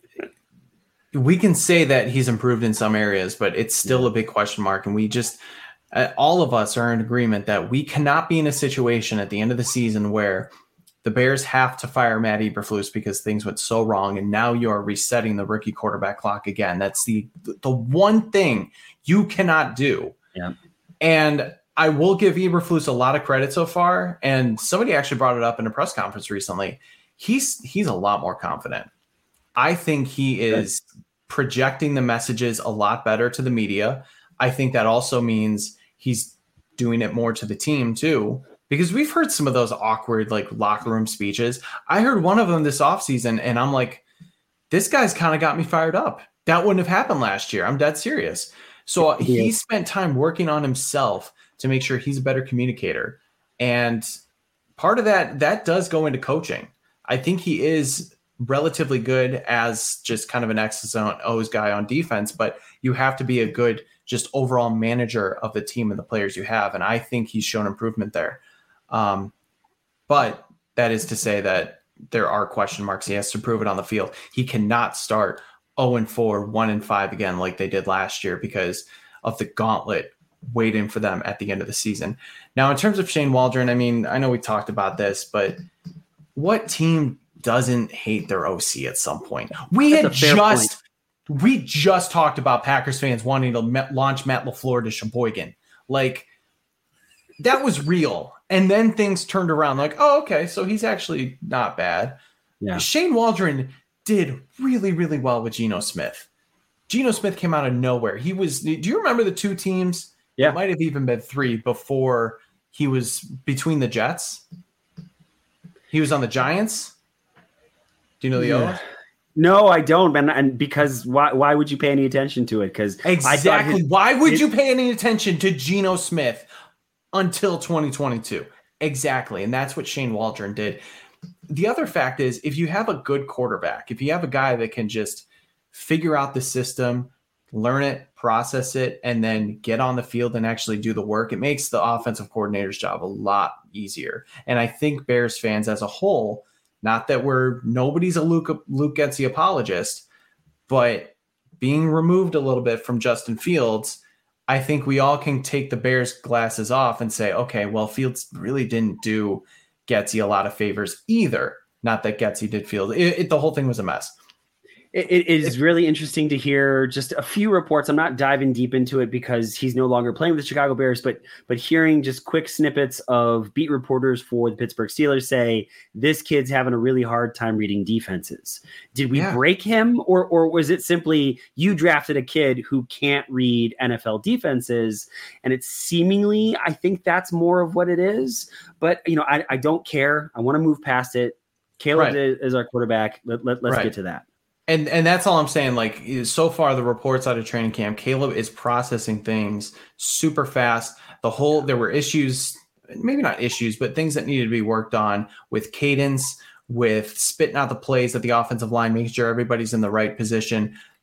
we can say that he's improved in some areas, but it's still a big question mark. And we just, all of us are in agreement that we cannot be in a situation at the end of the season where the Bears have to fire Matt Eberflus because things went so wrong, and now you are resetting the rookie quarterback clock again. That's the one thing you cannot do. Yeah. And I will give Eberflus a lot of credit so far, and somebody actually brought it up in a press conference recently. He's a lot more confident. I think he is projecting the messages a lot better to the media. I think that also means he's doing it more to the team too, because we've heard some of those awkward like locker room speeches. I heard one of them this offseason, and I'm like, this guy's kind of got me fired up. That wouldn't have happened last year. I'm dead serious. So he spent time working on himself to make sure he's a better communicator. And part of that does go into coaching. I think he is relatively good as just kind of an X's and O's guy on defense, but you have to be a good just overall manager of the team and the players you have. And I think he's shown improvement there. But that is to say that there are question marks. He has to prove it on the field. He cannot start 0-4, 1-5 again like they did last year because of the gauntlet waiting for them at the end of the season. Now, in terms of Shane Waldron, I mean, I know we talked about this, but what team doesn't hate their OC at some point? We just talked about Packers fans wanting to launch Matt LaFleur to Sheboygan. Like, that was real. And then things turned around like, oh, okay, so he's actually not bad. Yeah. Shane Waldron did really, really well with Geno Smith. Geno Smith came out of nowhere. Do you remember the two teams? Yeah. It might have even been three before he was between the Jets. He was on the Giants. Do you know the others? No, I don't, man. And because why would you pay any attention to it? Because exactly. Why would you pay any attention to Geno Smith until 2022? Exactly. And that's what Shane Waldron did. The other fact is, if you have a good quarterback, if you have a guy that can just figure out the system, learn it, process it, and then get on the field and actually do the work, it makes the offensive coordinator's job a lot easier. And I think Bears fans as a whole, not that nobody's a Luke Getsy apologist, but being removed a little bit from Justin Fields, I think we all can take the Bears glasses off and say, okay, well, Fields really didn't do Getsy a lot of favors either. Not that Getsy did Fields. The whole thing was a mess. It is really interesting to hear just a few reports. I'm not diving deep into it because he's no longer playing with the Chicago Bears, but hearing just quick snippets of beat reporters for the Pittsburgh Steelers say this kid's having a really hard time reading defenses. Did we break him, or was it simply you drafted a kid who can't read NFL defenses? And it's seemingly, I think that's more of what it is. But I don't care. I want to move past it. Caleb is our quarterback. Let's get to that. And that's all I'm saying. Like, so far, the reports out of training camp, Caleb is processing things super fast. There were issues, maybe not issues, but things that needed to be worked on with cadence, with spitting out the plays at the offensive line, making sure everybody's in the right position.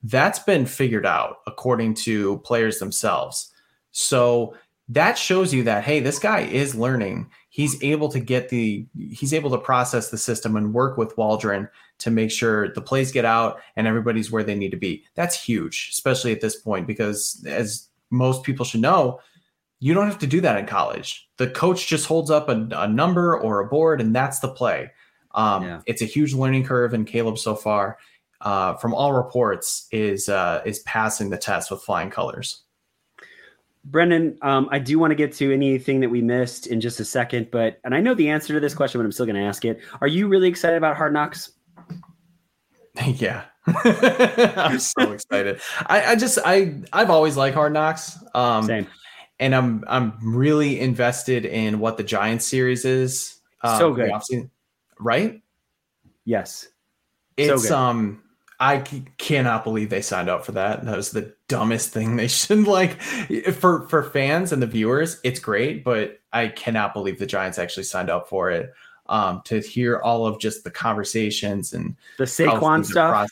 That's been figured out according to players themselves. So that shows you that, hey, this guy is learning. He's able to process the system and work with Waldron to make sure the plays get out and everybody's where they need to be. That's huge, especially at this point, because as most people should know, you don't have to do that in college. The coach just holds up a number or a board, and that's the play. It's a huge learning curve, and Caleb so far, from all reports, is passing the test with flying colors. Brendan, I do want to get to anything that we missed in just a second, and I know the answer to this question, but I'm still going to ask it. Are you really excited about Hard Knocks? Yeah, I'm so excited. I've always liked Hard Knocks. Same. And I'm really invested in what the Giants series is. So good, right? Yes, it's so good. I cannot believe they signed up for that. That was the dumbest thing they should for fans and the viewers. It's great, but I cannot believe the Giants actually signed up for it. To hear all of just the conversations and the Saquon stuff,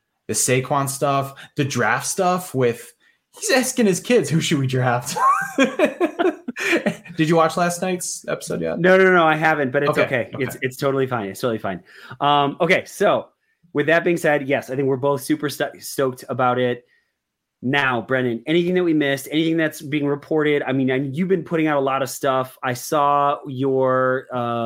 the draft stuff with he's asking his kids, who should we draft? Did you watch last night's episode yet? No, I haven't, but it's okay. Okay. It's totally fine. It's totally fine. Okay. So with that being said, yes, I think we're both super stoked about it. Now, Brendan, anything that we missed, anything that's being reported? I mean, you've been putting out a lot of stuff. I saw your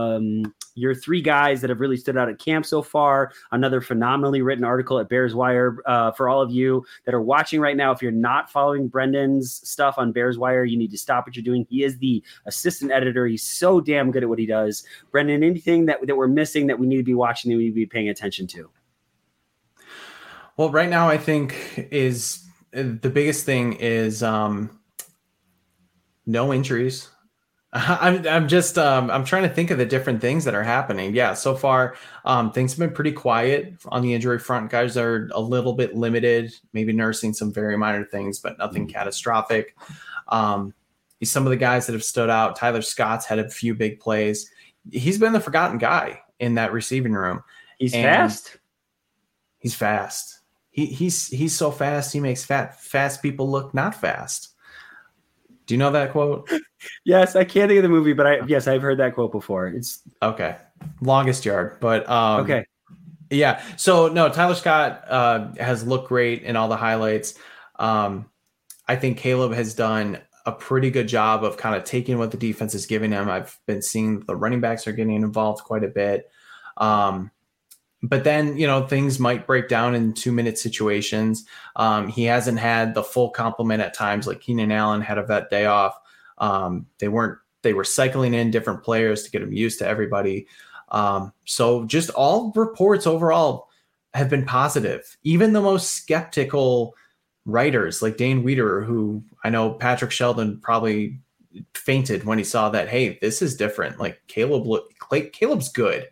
3 guys that have really stood out at camp so far. Another phenomenally written article at Bears Wire. For all of you that are watching right now, if you're not following Brendan's stuff on Bears Wire, you need to stop what you're doing. He is the assistant editor. He's so damn good at what he does. Brendan, anything that we're missing that we need to be watching, that we need to be paying attention to? Well, right now, I think the biggest thing is no injuries. I'm trying to think of the different things that are happening. Yeah, so far things have been pretty quiet on the injury front. Guys are a little bit limited, maybe nursing some very minor things, but nothing catastrophic. Some of the guys that have stood out, Tyler Scott's had a few big plays. He's been the forgotten guy in that receiving room. He's fast. He's fast. He's so fast. He makes fast people look not fast. Do you know that quote? Yes, I can't think of the movie, but I've heard that quote before. It's okay. Longest Yard, but okay. Yeah. So no, Tyler Scott has looked great in all the highlights. I think Caleb has done a pretty good job of kind of taking what the defense is giving him. I've been seeing the running backs are getting involved quite a bit. But then, things might break down in 2-minute situations. He hasn't had the full complement at times, like Keenan Allen had a vet day off. They were cycling in different players to get him used to everybody. So just all reports overall have been positive. Even the most skeptical writers like Dane Wiederer, who I know Patrick Sheldon probably fainted when he saw that, hey, this is different. Like Caleb's good.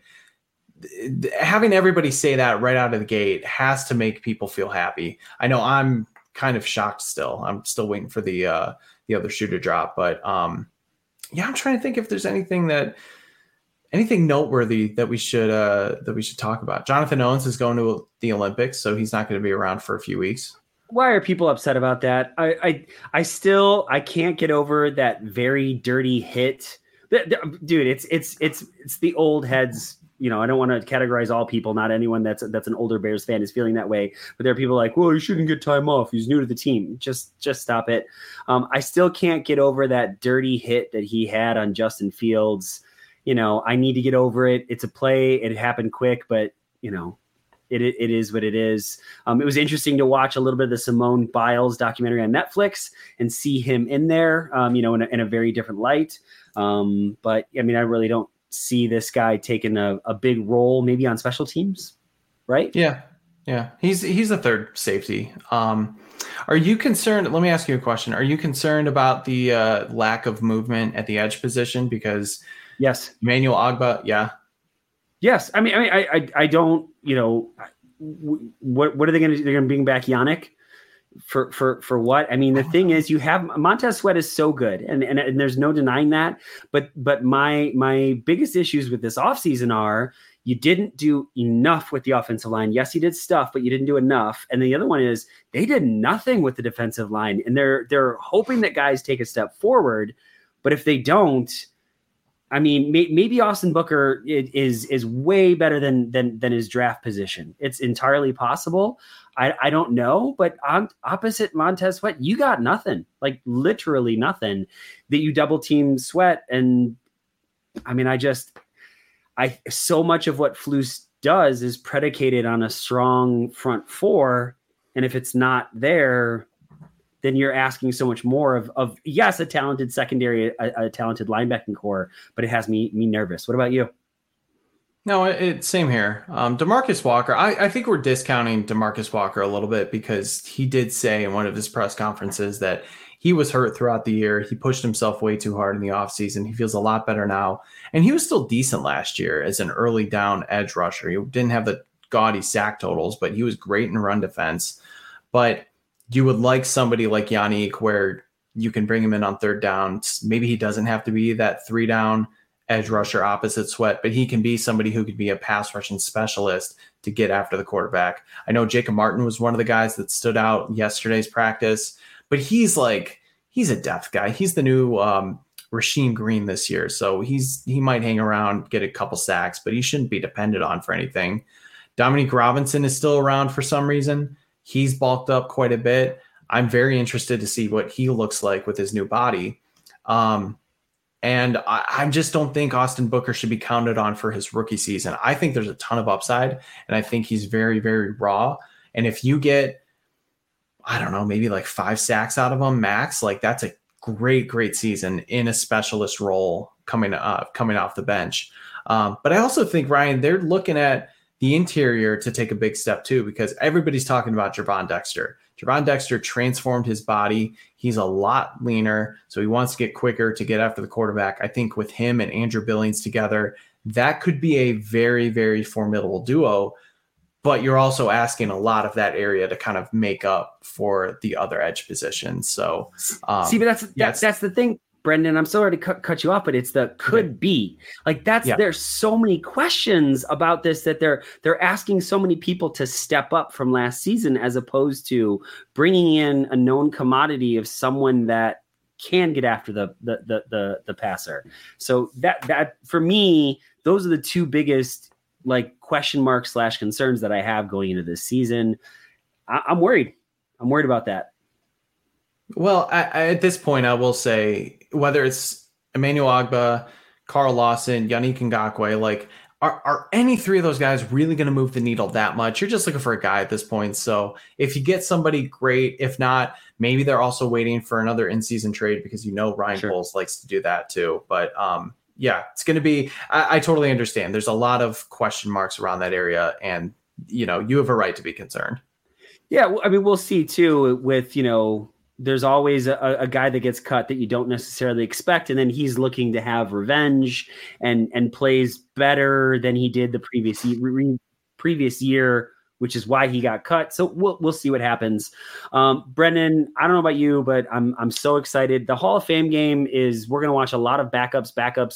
Having everybody say that right out of the gate has to make people feel happy. I know I'm kind of shocked still. I'm still waiting for the other shoe to drop, but I'm trying to think if there's anything noteworthy that we should talk about. Jonathan Owens is going to the Olympics, so he's not going to be around for a few weeks. Why are people upset about that? I still can't get over that very dirty hit. Dude, it's the old heads. I don't want to categorize all people. Not anyone that's an older Bears fan is feeling that way. But there are people like, well, you shouldn't get time off. He's new to the team. Just stop it. I still can't get over that dirty hit that he had on Justin Fields. I need to get over it. It's a play. It happened quick, but it is what it is. It was interesting to watch a little bit of the Simone Biles documentary on Netflix and see him in there, in a very different light. But I really don't see this guy taking a big role maybe on special teams, right? Yeah. He's a third safety. Are you concerned? Let me ask you a question. Are you concerned about the lack of movement at the edge position? Because yes, Emmanuel Ogbah. Yeah. Yes. I don't, what are they going to do? They're going to bring back Yannick for what? The thing is, you have Montez Sweat is so good and there's no denying that. But my biggest issues with this offseason are, you didn't do enough with the offensive line. Yes, you did stuff, but you didn't do enough. And the other one is they did nothing with the defensive line, and they're hoping that guys take a step forward. But if they don't, I mean, maybe Austin Booker is way better than his draft position. It's entirely possible. I don't know, but opposite Montez Sweat, you got nothing, like literally nothing that you double team Sweat. And I mean, so much of what Flus does is predicated on a strong front four. And if it's not there, then you're asking so much more of yes, a talented secondary, a talented linebacking core, but it has me nervous. What about you? No, it's same here. DeMarcus Walker, I think we're discounting DeMarcus Walker a little bit because he did say in one of his press conferences that he was hurt throughout the year. He pushed himself way too hard in the offseason. He feels a lot better now. And he was still decent last year as an early down edge rusher. He didn't have the gaudy sack totals, but he was great in run defense. But you would like somebody like Yannick where you can bring him in on third down. Maybe he doesn't have to be that 3-down edge rusher opposite Sweat, but he can be somebody who could be a pass rushing specialist to get after the quarterback. I know Jacob Martin was one of the guys that stood out yesterday's practice, but he's a depth guy. He's the new Rasheem Green this year. So he might hang around, get a couple sacks, but he shouldn't be depended on for anything. Dominique Robinson is still around for some reason. He's bulked up quite a bit. I'm very interested to see what he looks like with his new body. And I just don't think Austin Booker should be counted on for his rookie season. I think there's a ton of upside, and I think he's very, very raw. And if you get, I don't know, maybe like 5 sacks out of him max, like that's a great season in a specialist role coming off the bench. But I also think, Ryan, they're looking at the interior to take a big step too, because everybody's talking about Javon Dexter. Javon Dexter transformed his body. He's a lot leaner, so he wants to get quicker to get after the quarterback. I think with him and Andrew Billings together, that could be a very, very formidable duo, but you're also asking a lot of that area to kind of make up for the other edge positions. So, but that's the thing, Brendan. I'm sorry to cut you off, but it's the could be. Like there's so many questions about this that they're asking so many people to step up from last season, as opposed to bringing in a known commodity of someone that can get after the passer. So that for me, those are the two biggest like question marks / concerns that I have going into this season. I'm worried. I'm worried about that. Well, at this point, I will say whether it's Emmanuel Ogbah, Carl Lawson, Yannick Ngakoue, like are any three of those guys really going to move the needle that much? You're just looking for a guy at this point. So if you get somebody, great. If not, maybe they're also waiting for another in-season trade because Ryan Poles likes to do that too. But it's going to be. I totally understand. There's a lot of question marks around that area, and you have a right to be concerned. Yeah, I mean, we'll see too with there's always a guy that gets cut that you don't necessarily expect. And then he's looking to have revenge and plays better than he did the previous year, which is why he got cut. So we'll see what happens. Brendan, I don't know about you, but I'm so excited. The Hall of Fame game we're going to watch a lot of backups.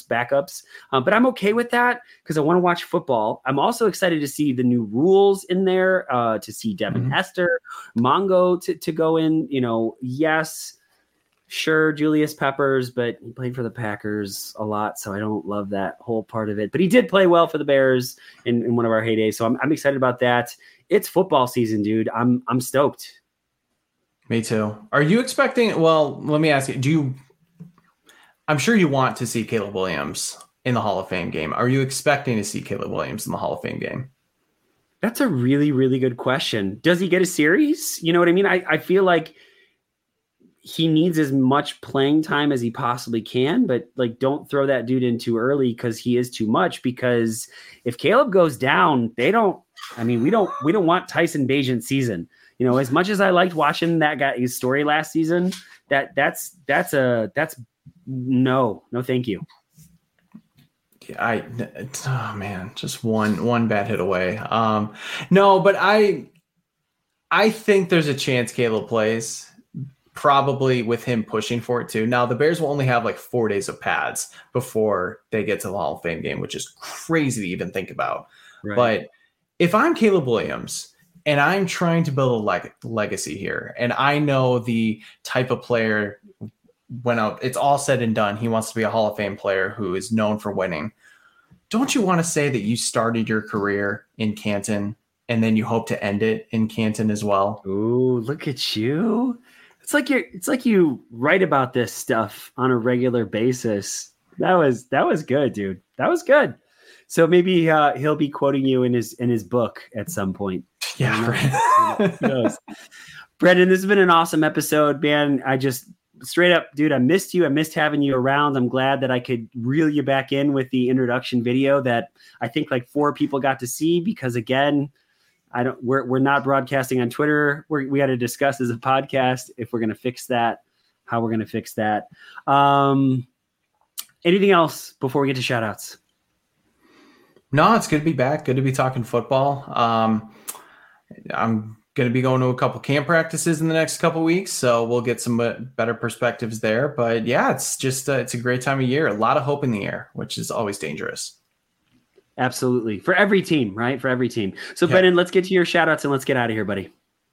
But I'm okay with that because I want to watch football. I'm also excited to see the new rules in there, to see Devin Hester, Mongo to go in, yes, sure, Julius Peppers, but he played for the Packers a lot, so I don't love that whole part of it. But he did play well for the Bears in one of our heydays, so I'm excited about that. It's football season, dude. I'm stoked. Me too. Are you expecting? Well, let me ask you. I'm sure you want to see Caleb Williams in the Hall of Fame game. Are you expecting to see Caleb Williams in the Hall of Fame game? That's a really, really good question. Does he get a series? You know what I mean? I feel like he needs as much playing time as he possibly can, but like, don't throw that dude in too early because he is too much. Because if Caleb goes down, we don't want Tyson Bagent's season. As much as I liked watching that guy's story last season, that's no, thank you. Yeah, just one bad hit away. No, but I think there's a chance Caleb plays. probably with him pushing for it too. Now the Bears will only have like 4 days of pads before they get to the Hall of Fame game, which is crazy to even think about. Right. But if I'm Caleb Williams and I'm trying to build a legacy here, and I know the type of player when it's all said and done, he wants to be a Hall of Fame player who is known for winning. Don't you want to say that you started your career in Canton and then you hope to end it in Canton as well? Ooh, look at you. It's like you write about this stuff on a regular basis. That was good, dude. That was good. So maybe he'll be quoting you in his book at some point. Yeah. Who knows? Brendan, this has been an awesome episode, man. I just straight up, dude, I missed you. I missed having you around. I'm glad that I could reel you back in with the introduction video that I think like 4 people got to see, because again, we're not broadcasting on Twitter. We got to discuss as a podcast if we're going to fix that, how we're going to fix that. Anything else before we get to shout outs? No, it's good to be back. Good to be talking football. I'm going to be going to a couple camp practices in the next couple weeks, so we'll get some better perspectives there. But yeah, it's just it's a great time of year. A lot of hope in the air, which is always dangerous. Absolutely. For every team, right? For every team. So, yeah. Brendan, let's get to your shout outs and let's get out of here, buddy.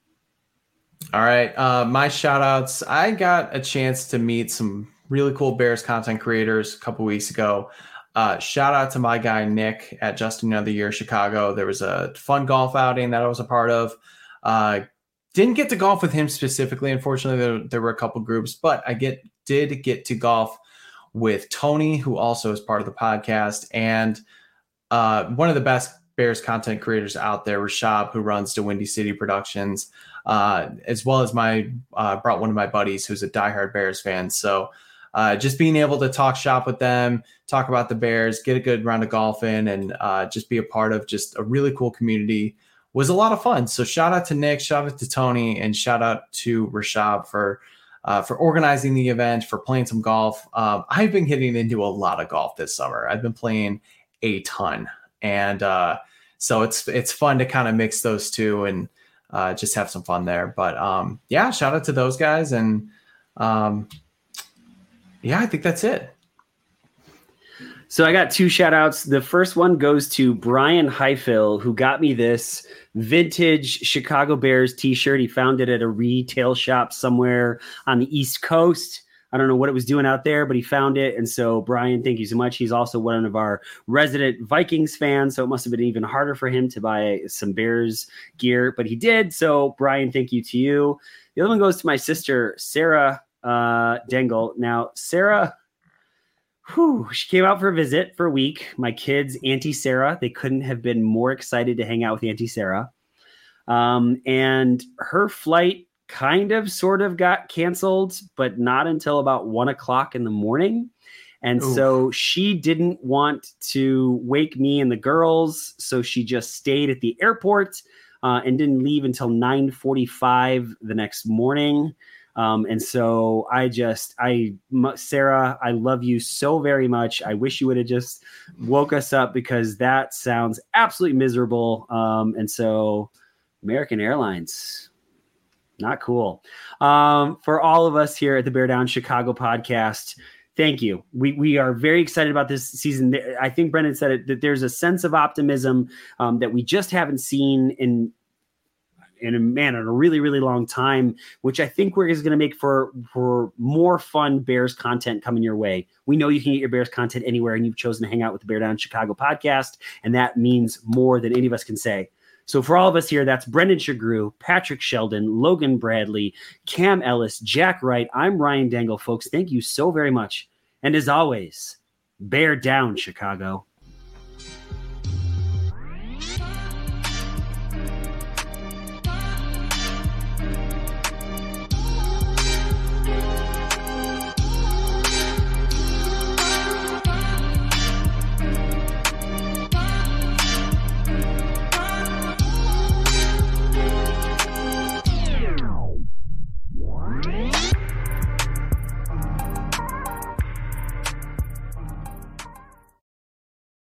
All right. My shout outs. I got a chance to meet some really cool Bears content creators a couple weeks ago. Shout out to my guy, Nick, at Just Another Year Chicago. There was a fun golf outing that I was a part of. Didn't get to golf with him specifically. Unfortunately, there were a couple groups, but I did get to golf with Tony, who also is part of the podcast, and one of the best Bears content creators out there, Rashab, who runs the Windy City Productions, as well as brought one of my buddies who's a diehard Bears fan. So just being able to talk shop with them, talk about the Bears, get a good round of golf in, and just be a part of just a really cool community was a lot of fun. So shout out to Nick, shout out to Tony, and shout out to Rashab for organizing the event, for playing some golf. I've been getting into a lot of golf this summer. I've been playing a ton, and so it's fun to kind of mix those two and just have some fun there. But yeah, shout out to those guys, and yeah, I think that's it. So I got 2 shout outs. The first one goes to Brian Heifel, who got me this vintage Chicago Bears t-shirt. He found it at a retail shop somewhere on the East Coast. I don't know what it was doing out there, but he found it. And so, Brian, thank you so much. He's also one of our resident Vikings fans, so it must have been even harder for him to buy some Bears gear, but he did. So, Brian, thank you to you. The other one goes to my sister, Sarah Dangle. Now, Sarah, she came out for a visit for a week. My kids, Auntie Sarah, they couldn't have been more excited to hang out with Auntie Sarah. And her flight kind of sort of got canceled, but not until about 1:00 in the morning. And so she didn't want to wake me and the girls. So she just stayed at the airport and didn't leave until 9:45 the next morning. And so Sarah, I love you so very much. I wish you would have just woke us up, because that sounds absolutely miserable. And so American Airlines, not cool. For all of us here at the Bear Down Chicago podcast, thank you. We are very excited about this season. I think Brendan said it, that there's a sense of optimism that we just haven't seen in a really, really long time, which I think is going to make for more fun Bears content coming your way. We know you can get your Bears content anywhere, and you've chosen to hang out with the Bear Down Chicago podcast, and that means more than any of us can say. So for all of us here, that's Brendan Shagrew, Patrick Sheldon, Logan Bradley, Cam Ellis, Jack Wright. I'm Ryan Dangle, folks. Thank you so very much. And as always, Bear Down, Chicago.